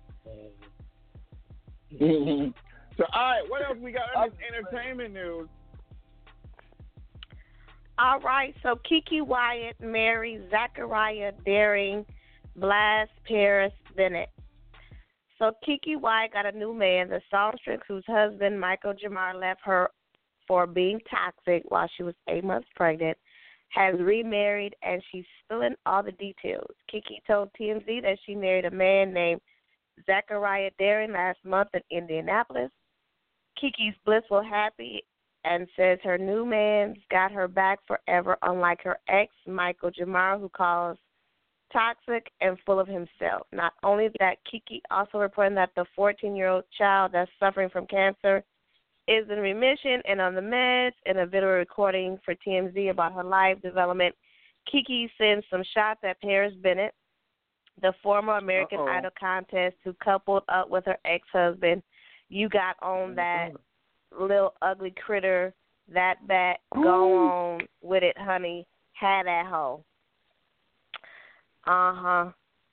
So, all right, what else we got in this entertainment news? All right, so Kiki Wyatt marries Zachariah Daring Blas Paris Bennett. So Kiki Wyatt got a new man, the songstress whose husband, Michael Jamar, left her for being toxic while she was eight months pregnant, has remarried, and she's spilling all the details. Kiki told T M Z that she married a man named Zachariah Daring last month in Indianapolis. Kiki's blissful happy and says her new man's got her back forever, unlike her ex, Michael Jamar, who calls toxic and full of himself. Not only that, Kiki also reported that the fourteen-year-old child that's suffering from cancer is in remission and on the meds. In a video recording for T M Z about her life development, Kiki sends some shots at Paris Bennett, the former American Uh-oh. Idol contest who coupled up with her ex-husband. You got on that little ugly critter, that bat, go on with it, honey. Had that hoe. Uh-huh.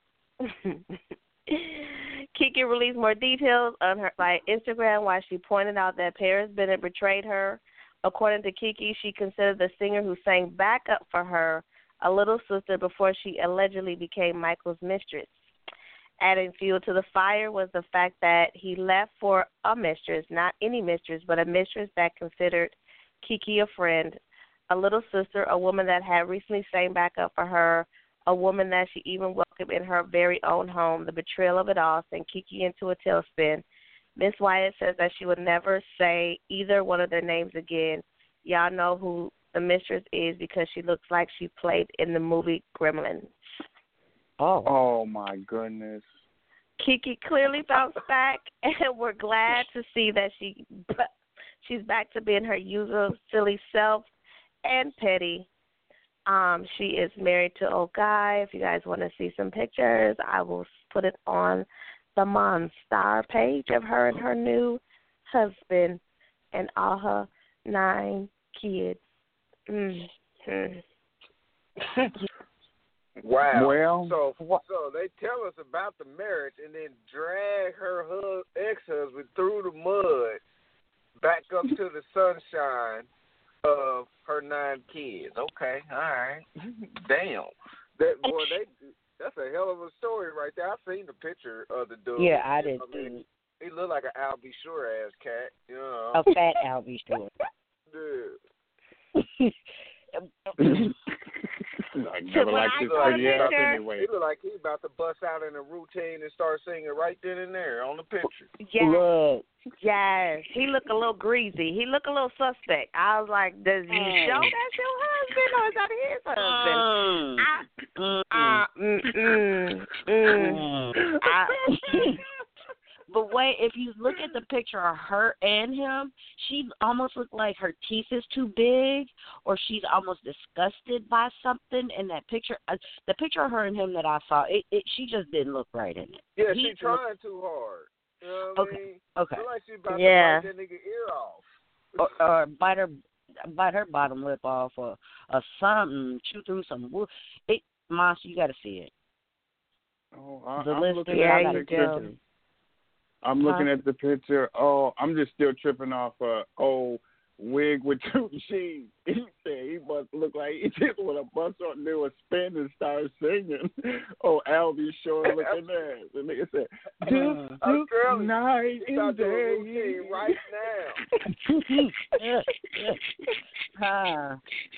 Kiki released more details on her like Instagram while she pointed out that Paris Bennett betrayed her. According to Kiki, she considered the singer who sang backup for her a little sister before she allegedly became Michael's mistress. Adding fuel to the fire was the fact that he left for a mistress, not any mistress, but a mistress that considered Kiki a friend. a little sister, a woman that had recently sang back up for her, a woman that she even welcomed in her very own home. The betrayal of it all sent Kiki into a tailspin. Miss Wyatt says that she would never say either one of their names again. Y'all know who the mistress is because she looks like she played in the movie Gremlins. Oh. Oh, my goodness. Kiki clearly bounced back, and we're glad to see that she she's back to being her usual silly self and petty. Um, she is married to a guy. If you guys want to see some pictures, I will put it on the Monstar page of her and her new husband and all her nine kids. Mm-hmm. Wow. Well, so so they tell us about the marriage and then drag her hu- ex-husband through the mud back up to the sunshine of her nine kids. Okay, all right. Damn. That boy, they that's a hell of a story right there. I seen the picture of the dude. Yeah, I did I too. mean, he looked like an Al B. Sure ass cat. You know. A fat Al B. Sure. Dude. I never liked his pretty ass anyway. He look like he about to bust out in a routine and start singing right then and there on the picture. Yes. Look. Yes. He look a little greasy. He look a little suspect. I was like, does you Mm. show that's your husband or is that his husband? Mm. I, uh, mm, mm, mm. Mm. I, But wait, if you look at the picture of her and him, she almost looked like her teeth is too big, or she's almost disgusted by something in that picture. Uh, the picture of her and him that I saw, it, it she just didn't look right in it. Yeah, He she trying too hard. You know what Okay, I mean? okay. Look like she about Yeah. to bite that nigga ear off. Or, or bite her, bite her bottom lip off, or, or something. Chew through some wood. It, Monster, you got to see it. Oh, I, The I'm list looking yeah, at you the do. picture. I'm looking Huh? at the picture. Oh, I'm just still tripping off a old wig with two G's. He said he must look like he just want to bust on, do a spin and start singing. Oh, Al B. Sure looking there. The nigga said, Uh, "Just girl, night He in about to do a day." routine right now. yeah, yeah. Ah.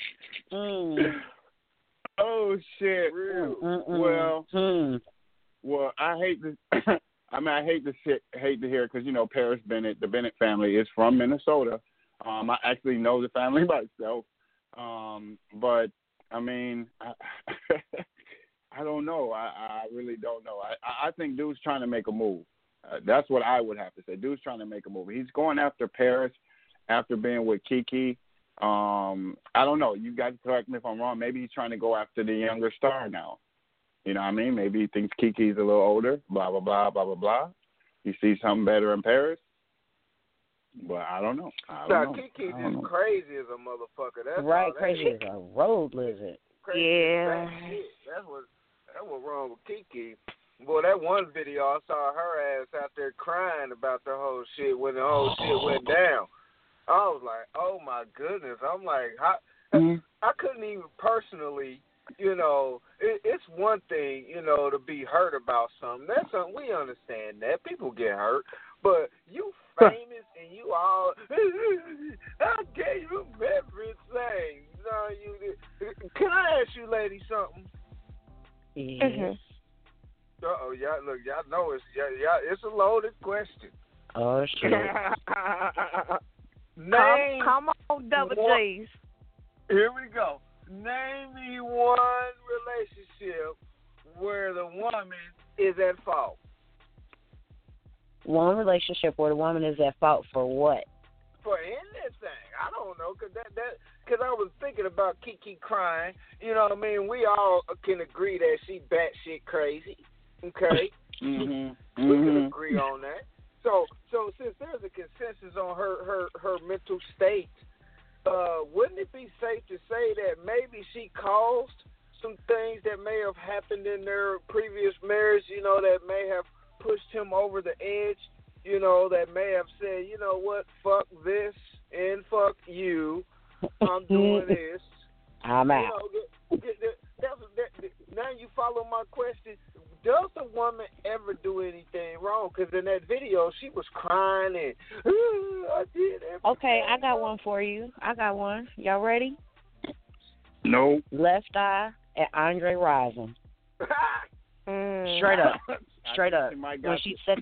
Mm. Oh shit. Real. Mm-mm. Well, Hmm. well, I hate to. I mean, I hate to sit, hate to hear because you know Paris Bennett, the Bennett family is from Minnesota. Um, I actually know the family myself, um, but I mean, I, I don't know. I, I really don't know. I, I think dude's trying to make a move. Uh, that's what I would have to say. Dude's trying to make a move. He's going after Paris after being with Kiki. Um, I don't know. You guys correct me if I'm wrong. Maybe he's trying to go after the younger star now. You know what I mean? Maybe he thinks Kiki's a little older, blah, blah, blah, blah, blah, blah. He sees something better in Paris. But I don't know. I don't Now, know. Kiki I don't just know. crazy as a motherfucker. That's Right, all that crazy is. as a road lizard. Crazy Yeah. as that shit. That's what, that's what wrong with Kiki. Boy, that one video, I saw her ass out there crying about the whole shit when the whole shit went down. I was like, oh, my goodness. I'm like, how, Mm-hmm. I couldn't even personally, you know, it, it's one thing, you know, to be hurt about something. That's something, we understand that. People get hurt. But you famous and you all, I gave you everything. No, you, can I ask you ladies something? Yes. Uh-oh, y'all, look, y'all know it's, y'all, y'all, it's a loaded question. Oh, shit. Name come, come on, double one- G's. Here we go. Name me one relationship where the woman is at fault. One relationship where the woman is at fault for what? For anything. I don't know, because that, that, cause I was thinking about Kiki crying. You know what I mean? We all can agree that she batshit crazy. Okay? Mm-hmm. We can Mm-hmm. agree on that. So, so since there's a consensus on her, her, her mental state, uh, wouldn't it be safe to say that maybe she caused some things that may have happened in their previous marriage, you know, that may have pushed him over the edge, you know, that may have said, you know what, fuck this and fuck you, I'm doing this. I'm You out. know, that, that, that, that, that, now you follow my question. Does the woman ever do anything wrong? Because in that video, she was crying and, I did everything. Okay, I got one for you. I got one. Y'all ready? No. Left Eye and Andre Rison. Mm. Straight up, straight up. She might When got she you. set,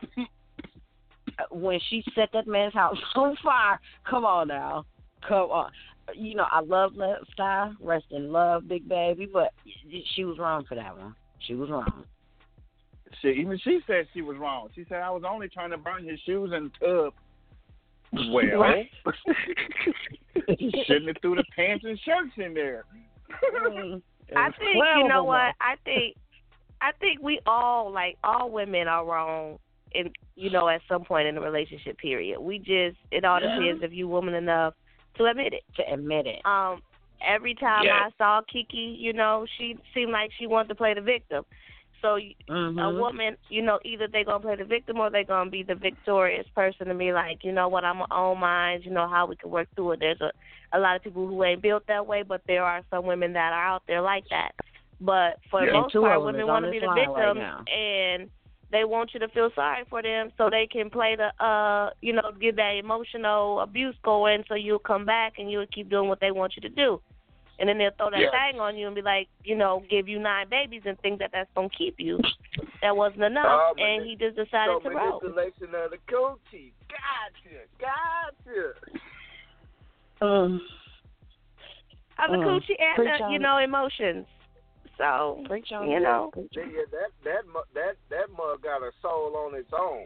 when she set that man's house on fire. Come on now, come on. You know I love Left Eye, rest in love, Big Baby, but she was wrong for that one. She was wrong. She, even she said she was wrong. She said I was only trying to burn his shoes in the tub. Well, Right. shouldn't have threw the pants and shirts in there. I think you know what I think. I think we all like all women are wrong, in you know at some point in the relationship period. We just it all depends if you woman enough to admit it. To admit it. Um, every time Yeah. I saw Kiki, you know, she seemed like she wanted to play the victim. So mm-hmm. a woman, you know, either they're going to play the victim or they're going to be the victorious person and be like, you know what, I'm going to own mine, you know, how we can work through it. There's a, a lot of people who ain't built that way, but there are some women that are out there like that. But for the Yeah, most two part, of them women is want on to be this the line right victim now. and they want you to feel sorry for them so they can play the, uh, you know, get that emotional abuse going so you'll come back and you'll keep doing what they want you to do. And then they'll throw that Yeah. thing on you and be like, you know, give you nine babies and think that that's going to keep you. That wasn't enough. Oh, and he just decided so to roll. manipulation of the coochie. Gotcha. Gotcha. Um, Of the Mm. coochie and, Preach the, on you it. know, emotions. So, Preach on you it. know. Preach on it. Yeah, that that mu- that that mug got a soul on its own.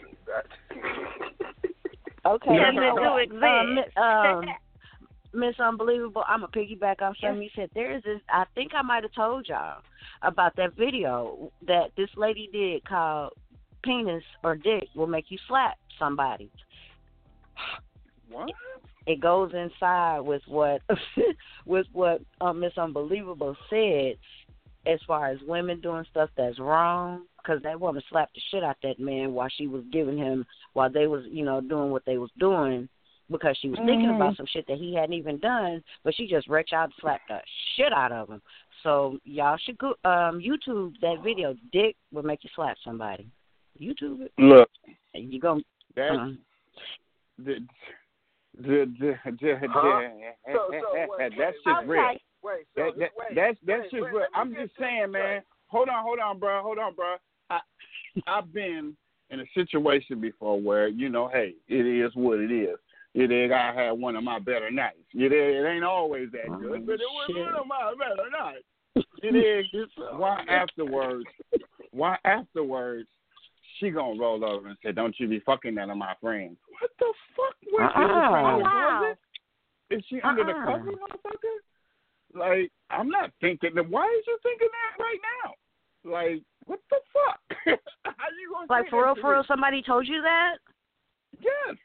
Okay. Yes, you they know do what? exist. Um, mi- um, Miss Unbelievable, I'm a piggyback off something you said. There is this, I think I might have told y'all about that video that this lady did called Penis or Dick Will Make You Slap Somebody. What? It goes inside with what with what um, Miss Unbelievable said as far as women doing stuff that's wrong, because that woman slapped the shit out that man while she was giving him, while they was, you know, doing what they was doing, because she was mm-hmm. thinking about some shit that he hadn't even done, but she just reached out and slapped the shit out of him. So y'all should go um, YouTube that video. Dick Will Make You Slap Somebody. YouTube it. Look, you gonna that uh-huh. the the the the, Huh? the So- so wait, that wait, shit's wait, real. wait, wait, so That, that, wait, that's that's wait, just wait, real. let me I'm get just this saying, man. straight. Hold on, hold on, bro. Hold on, bro. I I've been in a situation before where you know, hey, it is what it is. You dig? I had one of my better nights. You dig? It ain't always that Oh, good, but it was shit. one of my better nights. You dig? Why afterwards? Why afterwards? She gonna roll over and say, "Don't you be fucking none of my friends." What the fuck? Where Uh-uh. is she? Oh, wow. Is she under the Uh-uh. cover, motherfucker? Like, I'm not thinking that. Why is you thinking that right now? Like, what the fuck? How you gonna like say for that real, to for real? me? Somebody told you that? Yes.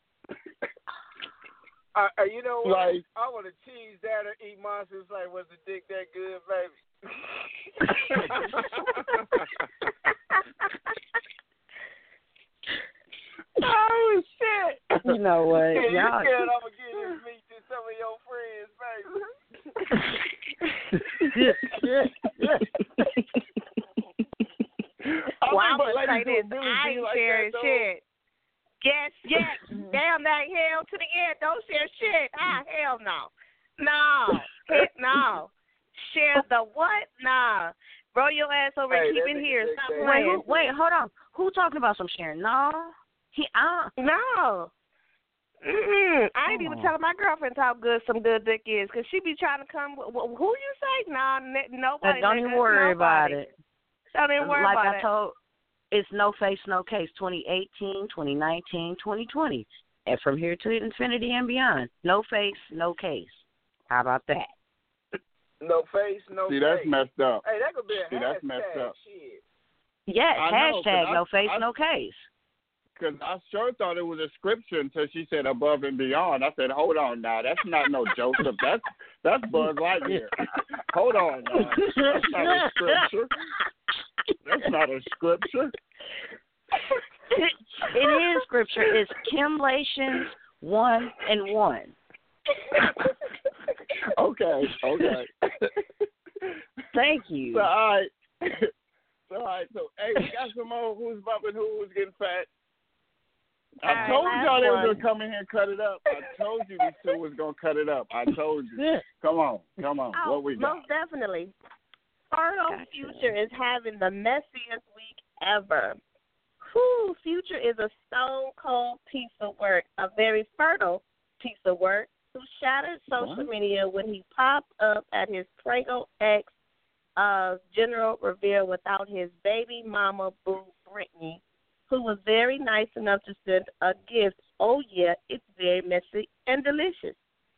Uh, uh, you know what? Like- I want to cheese that or eat monsters. Like, was the dick that good, baby? Oh shit! You know what? Yeah, you Y'all, scared I'm gonna give this meat to some of your friends, baby. I Well, mean, I'm but gonna say ladies this. do really I be ain't like sharing that, though. shit. Yes, yes. Damn that hell to the end. Don't share shit. Ah, hell no. No. Heck no. Share the what? Nah. Roll your ass over Hey, and keep that it nigga here. think Stop that- wait, playing. who, wait, hold on. Who talking about some sharing? No, he. Uh, No. Mm-mm. I ain't even Oh. telling my girlfriend how good some good dick is, because she be trying to come. Wh- wh- Who you say? Nah, n- nobody. don't nigga. even worry about Nobody. it. Don't even worry like about I it. told, it's no face, no case. twenty eighteen, twenty nineteen, twenty twenty, and from here to infinity and beyond. No face, no case. How about that? No face, no See, face. that's messed up. Hey, that could be a See, hashtag. that's messed up. Shit. Yes, I know, 'cause hashtag I- no face, I- no case. Because I sure thought it was a scripture until she said above and beyond. I said, hold on now. That's not no Joseph. That's that's Buzz Lightyear. Hold on now. That's not a scripture. That's not a scripture. It, it is scripture. It's Kimlations one and one. Okay, okay. Thank you. So, all right. So, all right. So, hey, we got some more who's bumping who, who's getting fat. I All right, told last y'all they one. was gonna come in here and cut it up. I told you these two was gonna cut it up. I told you. Come on, come on. Oh, What we got? most definitely. Fertile Gotcha. Future is having the messiest week ever. Whew, Future is a stone cold piece of work, a very fertile piece of work, who shattered social What? media when he popped up at his Prego X uh, general reveal without his baby mama boo Brittany, who was very nice enough to send a gift. Oh yeah, it's very messy and delicious.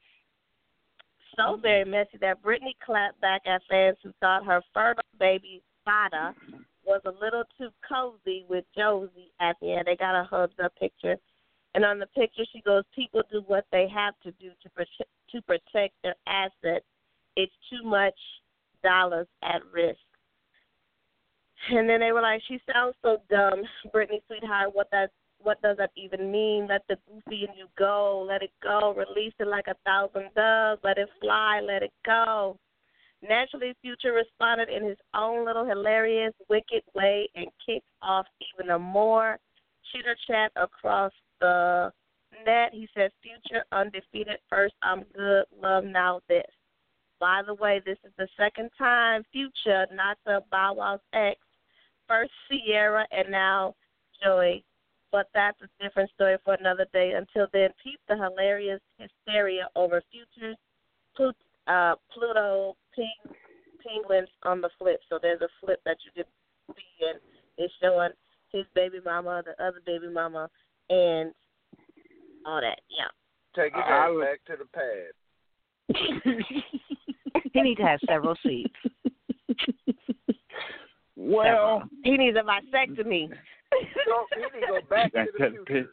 So very messy that Brittany clapped back at fans who thought her fertile baby Fada was a little too cozy with Josie at the end. They got a hugged up picture. And on the picture she goes, people do what they have to do to protect, to protect their assets. It's too much dollars at risk. And then they were like, she sounds so dumb. Brittany, sweetheart, what that what does that even mean? Let the goofy in you go. Let it go. Release it like a thousand doves. Let it fly. Let it go. Naturally, Future responded in his own little hilarious, wicked way and kicked off even a more chitter chat across the net. He says, Future undefeated first. I'm good. Love now this. By the way, this is the second time Future knocked up Bow Wow's ex, first Sierra and now Joey. But that's a different story for another day. Until then, peep the hilarious hysteria over Future's Plut- uh, Pluto ping- penguins on the flip. So there's a flip that you can see, and it's showing his baby mama, the other baby mama, and all that. Yeah. Take it I- back, back to the pad. He needs to have several seats. Well, he needs a vasectomy. So he need to go back to the future.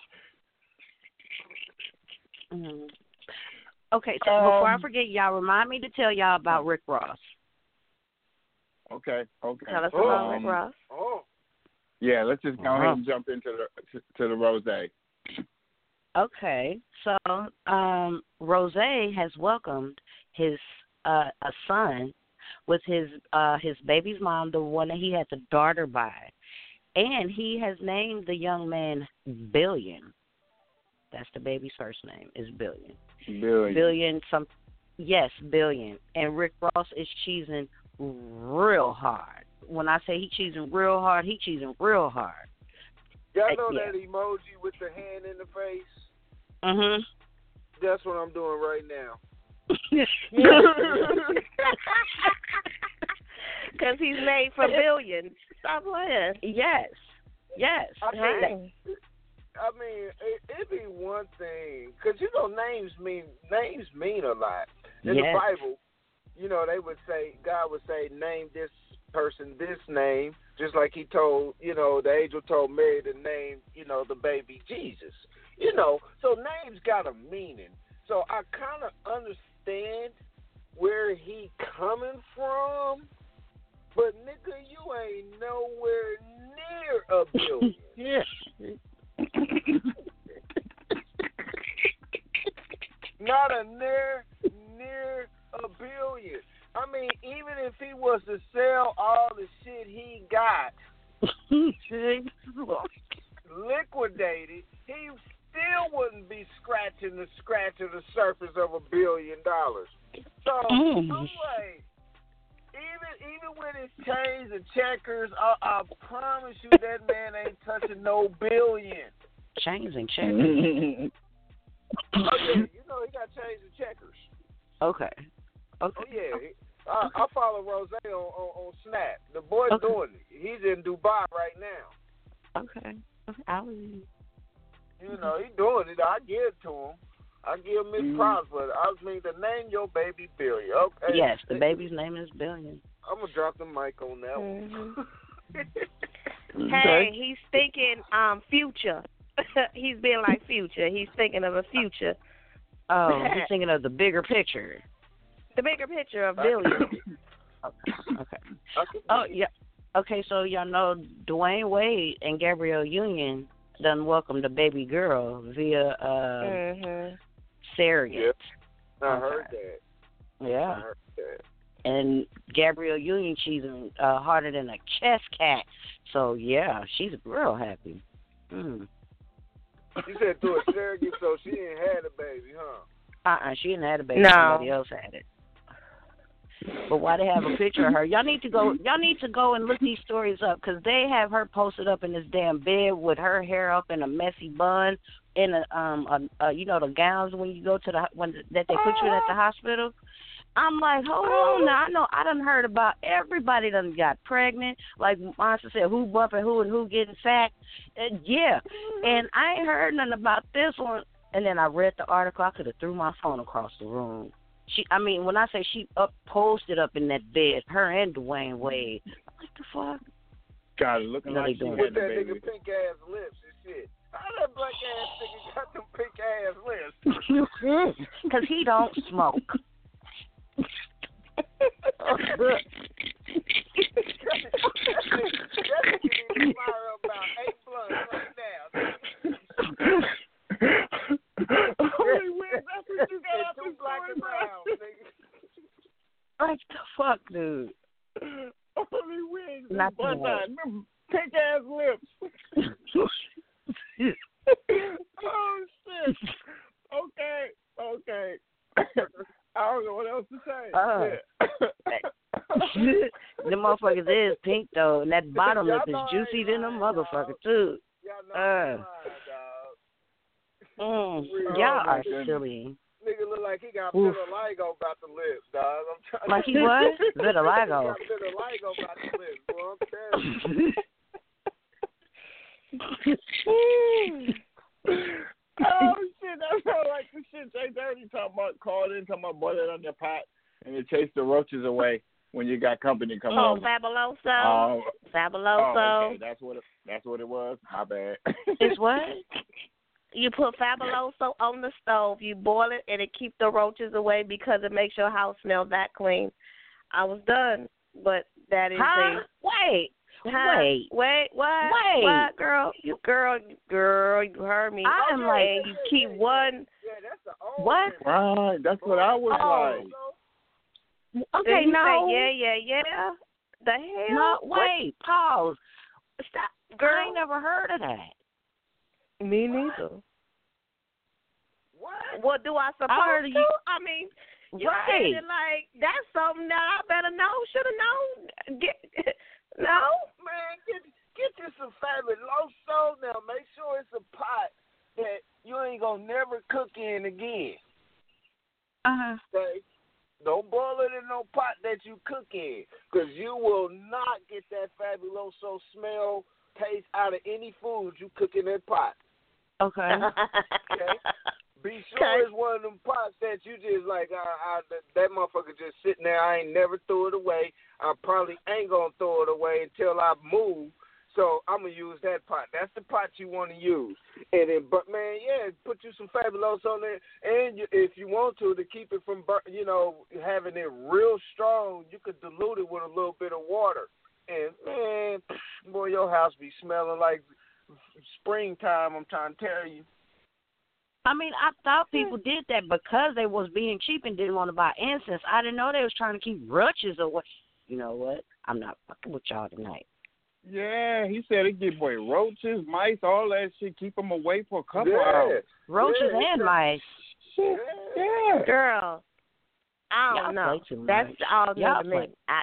Mm. Okay, so before I Um, forget, y'all remind me to tell y'all about Rick Ross. Okay, okay. Tell us Um, about Rick Ross. Oh. Yeah, let's just go Uh-huh. ahead and jump into the to, to the rose. Okay, so um, Rose has welcomed his uh, a son with his uh, his baby's mom, the one that he had the daughter by, and he has named the young man Billion. That's the baby's first name is Billion. Billion. Billion. Some. Yes, Billion. And Rick Ross is cheesing real hard. When I say he cheesing real hard, he cheesing real hard. Y'all know Yeah. that emoji with the hand in the face? Mhm. That's what I'm doing right now. Because he's made for billions. Stop playing. Yes. Yes. I mean, I mean, it, it'd be one thing, because, you know, names mean names mean a lot. In Yes. the Bible, you know, they would say, God would say, name this person this name, just like he told, you know, the angel told Mary to name, you know, the baby Jesus. You know, so names got a meaning. So I kind of understand where he coming from, but nigga, you ain't nowhere near a billion. Yeah. Not a near near a billion. I mean, even if he was to sell all the shit he got, liquidated, he still wouldn't be scratching the scratch of the surface of a billion dollars. So, Mm. I'm like, even even with his chains and checkers, I, I promise you that man ain't touching no billion. Chains and checkers. Oh yeah, you know he got chains and checkers. Okay. Okay. Oh yeah, he, I, I follow Rose on, on, on Snap. The boy's Okay. doing it. He's in Dubai right now. Okay. I was. You know, he doing it. I give it to him. I give him his props, but I mean to name your baby Billy. Okay. Yes, the baby's name is Billion. I'm gonna drop the mic on that Mhm. one. Hey, he's thinking um future. He's being like future. He's thinking of a future. Oh, he's thinking of the bigger picture. The bigger picture of billions. Okay. Oh yeah. Okay, so y'all know Dwayne Wade and Gabrielle Union done welcomed a baby girl via uh, Mhm. surrogate. I heard that. I Yeah. heard that. And Gabrielle Union, she's uh, harder than a chess cat. So yeah, she's real happy. Mm. You said through a surrogate, so she ain't had a baby, huh? Uh-uh, she didn't have a baby. No. Somebody else had it. But why they have a picture of her? Y'all need to go. Y'all need to go and look these stories up because they have her posted up in this damn bed with her hair up in a messy bun, in a um, a, a, you know the gowns when you go to the when that they put you in at the hospital. I'm like, hold on now. I know I done heard about everybody done got pregnant. Like Monster said, who bumping who and who getting fat. And yeah, and I ain't heard nothing about this one. And then I read the article. I could have threw my phone across the room. She, I mean, when I say she up posted up in that bed, her and Dwayne Wade. What the fuck? God, looking you know like they doing. With that nigga pink ass lips and shit. How that black ass nigga got them pink ass lips? Because he don't smoke. Oh, good. That nigga need to fire up about eight blunts right now. Holy wins, that's what you got out this black and brown, nigga. What the fuck, dude? Holy wins, not one time, pink ass lips. Oh shit. Okay, okay. I don't know what else to say. Uh, the motherfuckers is pink though, and that bottom lip is juicy than a motherfucker too. Uh, mm, y'all are silly. Nigga look like he got Oof. vitiligo about the lips, dog. I'm trying Like to he what? He Vitiligo. got vitiligo about the lips, boy. I'm telling you. Oh shit, that sounds like the shit Jay Dirty talking about, called in talking about boil it on your pot and it chase the roaches away when you got company coming Oh, over. Fabuloso. Oh, Fabuloso. oh, okay, that's what it, that's what it was. My bad. It's what? You put Fabuloso on the stove, you boil it, and it keeps the roaches away because it makes your house smell that clean. I was done, but that is huh? a Wait. Huh? Wait. Wait, what? Wait. What, girl? You girl, girl, you heard me. I am Okay, like- you keep one. Yeah, that's the old What? Right, that's what I was Oh. like. Okay, Then you no. say, yeah, yeah, yeah. The hell? No, What? wait, pause. Stop, girl. I ain't never heard of that. Me neither. What? What do I suppose I heard to? you- I mean, you Right. said it like that's something that I better know. Should have known. Get no. Man, get get you some Fabuloso now. Make sure it's a pot that you ain't gonna never cook in again. Uh huh. Okay? Don't boil it in no pot that you cook in, because you will not get that Fabuloso smell, taste out of any food you cook in that pot. Okay. Okay? Be sure Okay. it's one of them pots that you just like, I, I, that, that motherfucker just sitting there. I ain't never threw it away. I probably ain't going to throw it away until I move. So I'm going to use that pot. That's the pot you want to use. And then, but man, yeah, put you some Fabuloso on there. And you, if you want to, to keep it from, bur- you know, having it real strong, you could dilute it with a little bit of water. And man, boy, your house be smelling like springtime, I'm trying to tell you. I mean, I thought people did that because they was being cheap and didn't want to buy incense. I didn't know they was trying to keep roaches away. You know what? I'm not fucking with y'all tonight. Yeah, he said it give away roaches, mice, all that shit. Keep them away for a couple Yeah. hours. Roaches Yeah. and mice. Shit, yeah. Girl, I don't Y'all know. play too That's much. all Y'all new to play. me. I,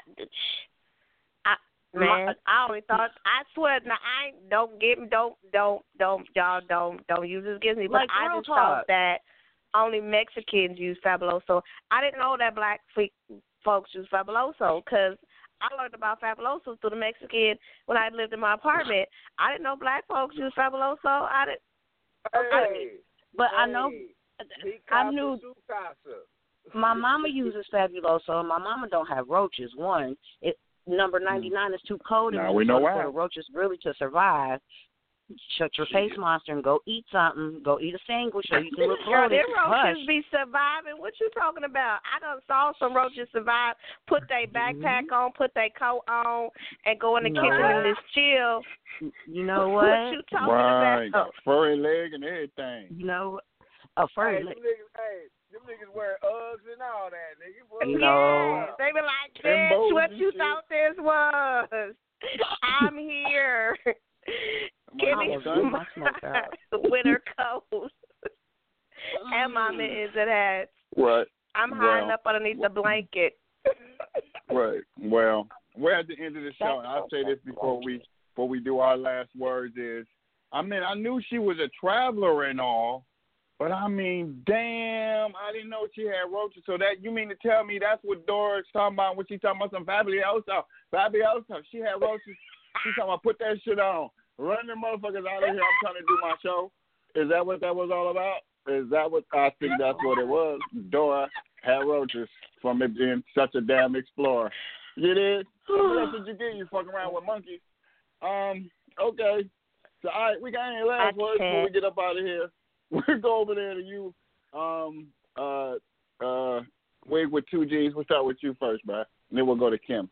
I, man, I only thought. I swear, now I ain't- don't get me. Don't, don't, don't, y'all don't, don't use this against me. But Like I real just talk. thought that only Mexicans use Fabuloso. I didn't know that black fe- folks use Fabuloso because I learned about Fabuloso through the Mexican when I lived in my apartment. I didn't know black folks use Fabuloso. I didn't. Hey, But I hey, know, he I casa, knew su casa. my mama uses Fabuloso, and my mama don't have roaches. One, it number ninety-nine is too cold in Now we know Minnesota why. for the roaches really to survive. Shut your face, monster, and go eat something. Go eat a sandwich so you can look Girl, bloated. them Hush. roaches be surviving. What you talking about? I done saw some roaches survive, put their backpack on, put their coat on, and go in the You know kitchen what? and just chill. You know What what? you talking Right, about? got furry leg and everything. You know, a furry. Hey, them niggas, hey, them niggas wear Uggs and all that, nigga. Boy, You Yeah, know. they be like, Timbos bitch, what and you shit. thought this was? I'm here. me smoke my winter coat and my mittens and hats. Right. I'm hiding well, up underneath the blanket. Right. Well, we're at the end of the show, and I'll say this before we before we do our last words is, I mean, I knew she was a traveler and all, but I mean, damn, I didn't know she had roaches. So that you mean to tell me that's what Dora's talking about when she's talking about some Fabuloso? Fabuloso. She had roaches. She's talking about put that shit on. Run them motherfuckers out of here. I'm trying to do my show. Is that what that was all about? Is that what I think that's what it was? Dora had roaches from it being such a damn explorer. You did? That's what you get. You fucking around with monkeys. Um. Okay. So all right, we got any last words before we get up out of here? We'll go over there to you. Um. Uh. Uh. Wig with two G's. We'll start with you first, man. And then we'll go to Kim.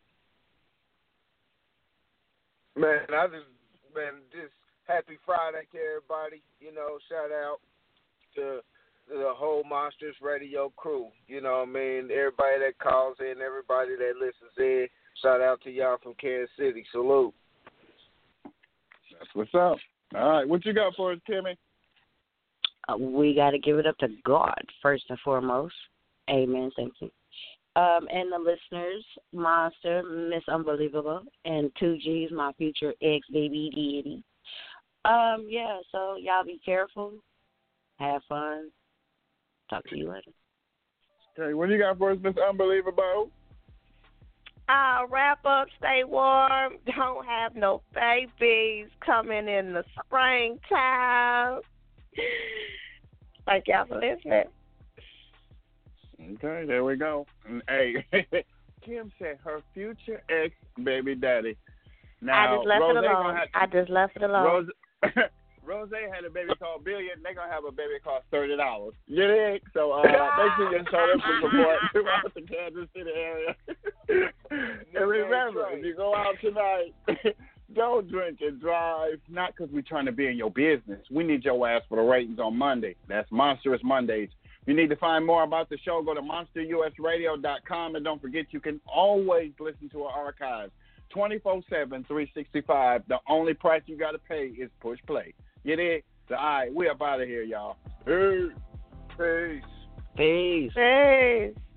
Man, I just man, just happy Friday to everybody. You know, shout out to the whole Monsters Radio crew. You know what I mean? Everybody that calls in, everybody that listens in. Shout out to y'all from Kansas City. Salute. That's what's up. All right, what you got for us, Kimmy? Uh, we got to give it up to God first and foremost. Amen. Thank you. Um, and the listeners, Monster, Miss Unbelievable, and two G's, my future ex-baby deity. Um, yeah, so y'all be careful. Have fun. Talk to you later. Okay, what you got for us, Miss Unbelievable? Uh, wrap up, stay warm. Don't have no babies coming in the springtime. Thank y'all for listening. Okay, there we go. And, hey, Kim said her future ex-baby daddy. Now, I just left Rose it alone. have, I just left it alone. Rose, Rose had a baby called Billion. They're going to have a baby called thirty dollars. You dig? So uh, make sure you show them some support throughout the Kansas City area. And remember, if you go out tonight, don't drink and drive. Not because we're trying to be in your business. We need your ass for the ratings on Monday. That's Monstrous Mondays. If you need to find more about the show, go to monster u s radio dot com. And don't forget, you can always listen to our archives twenty-four seven, three sixty-five. The only price you got to pay is push play. You dig? So, all right, we up out of here, y'all. Peace. Peace. Peace. Peace.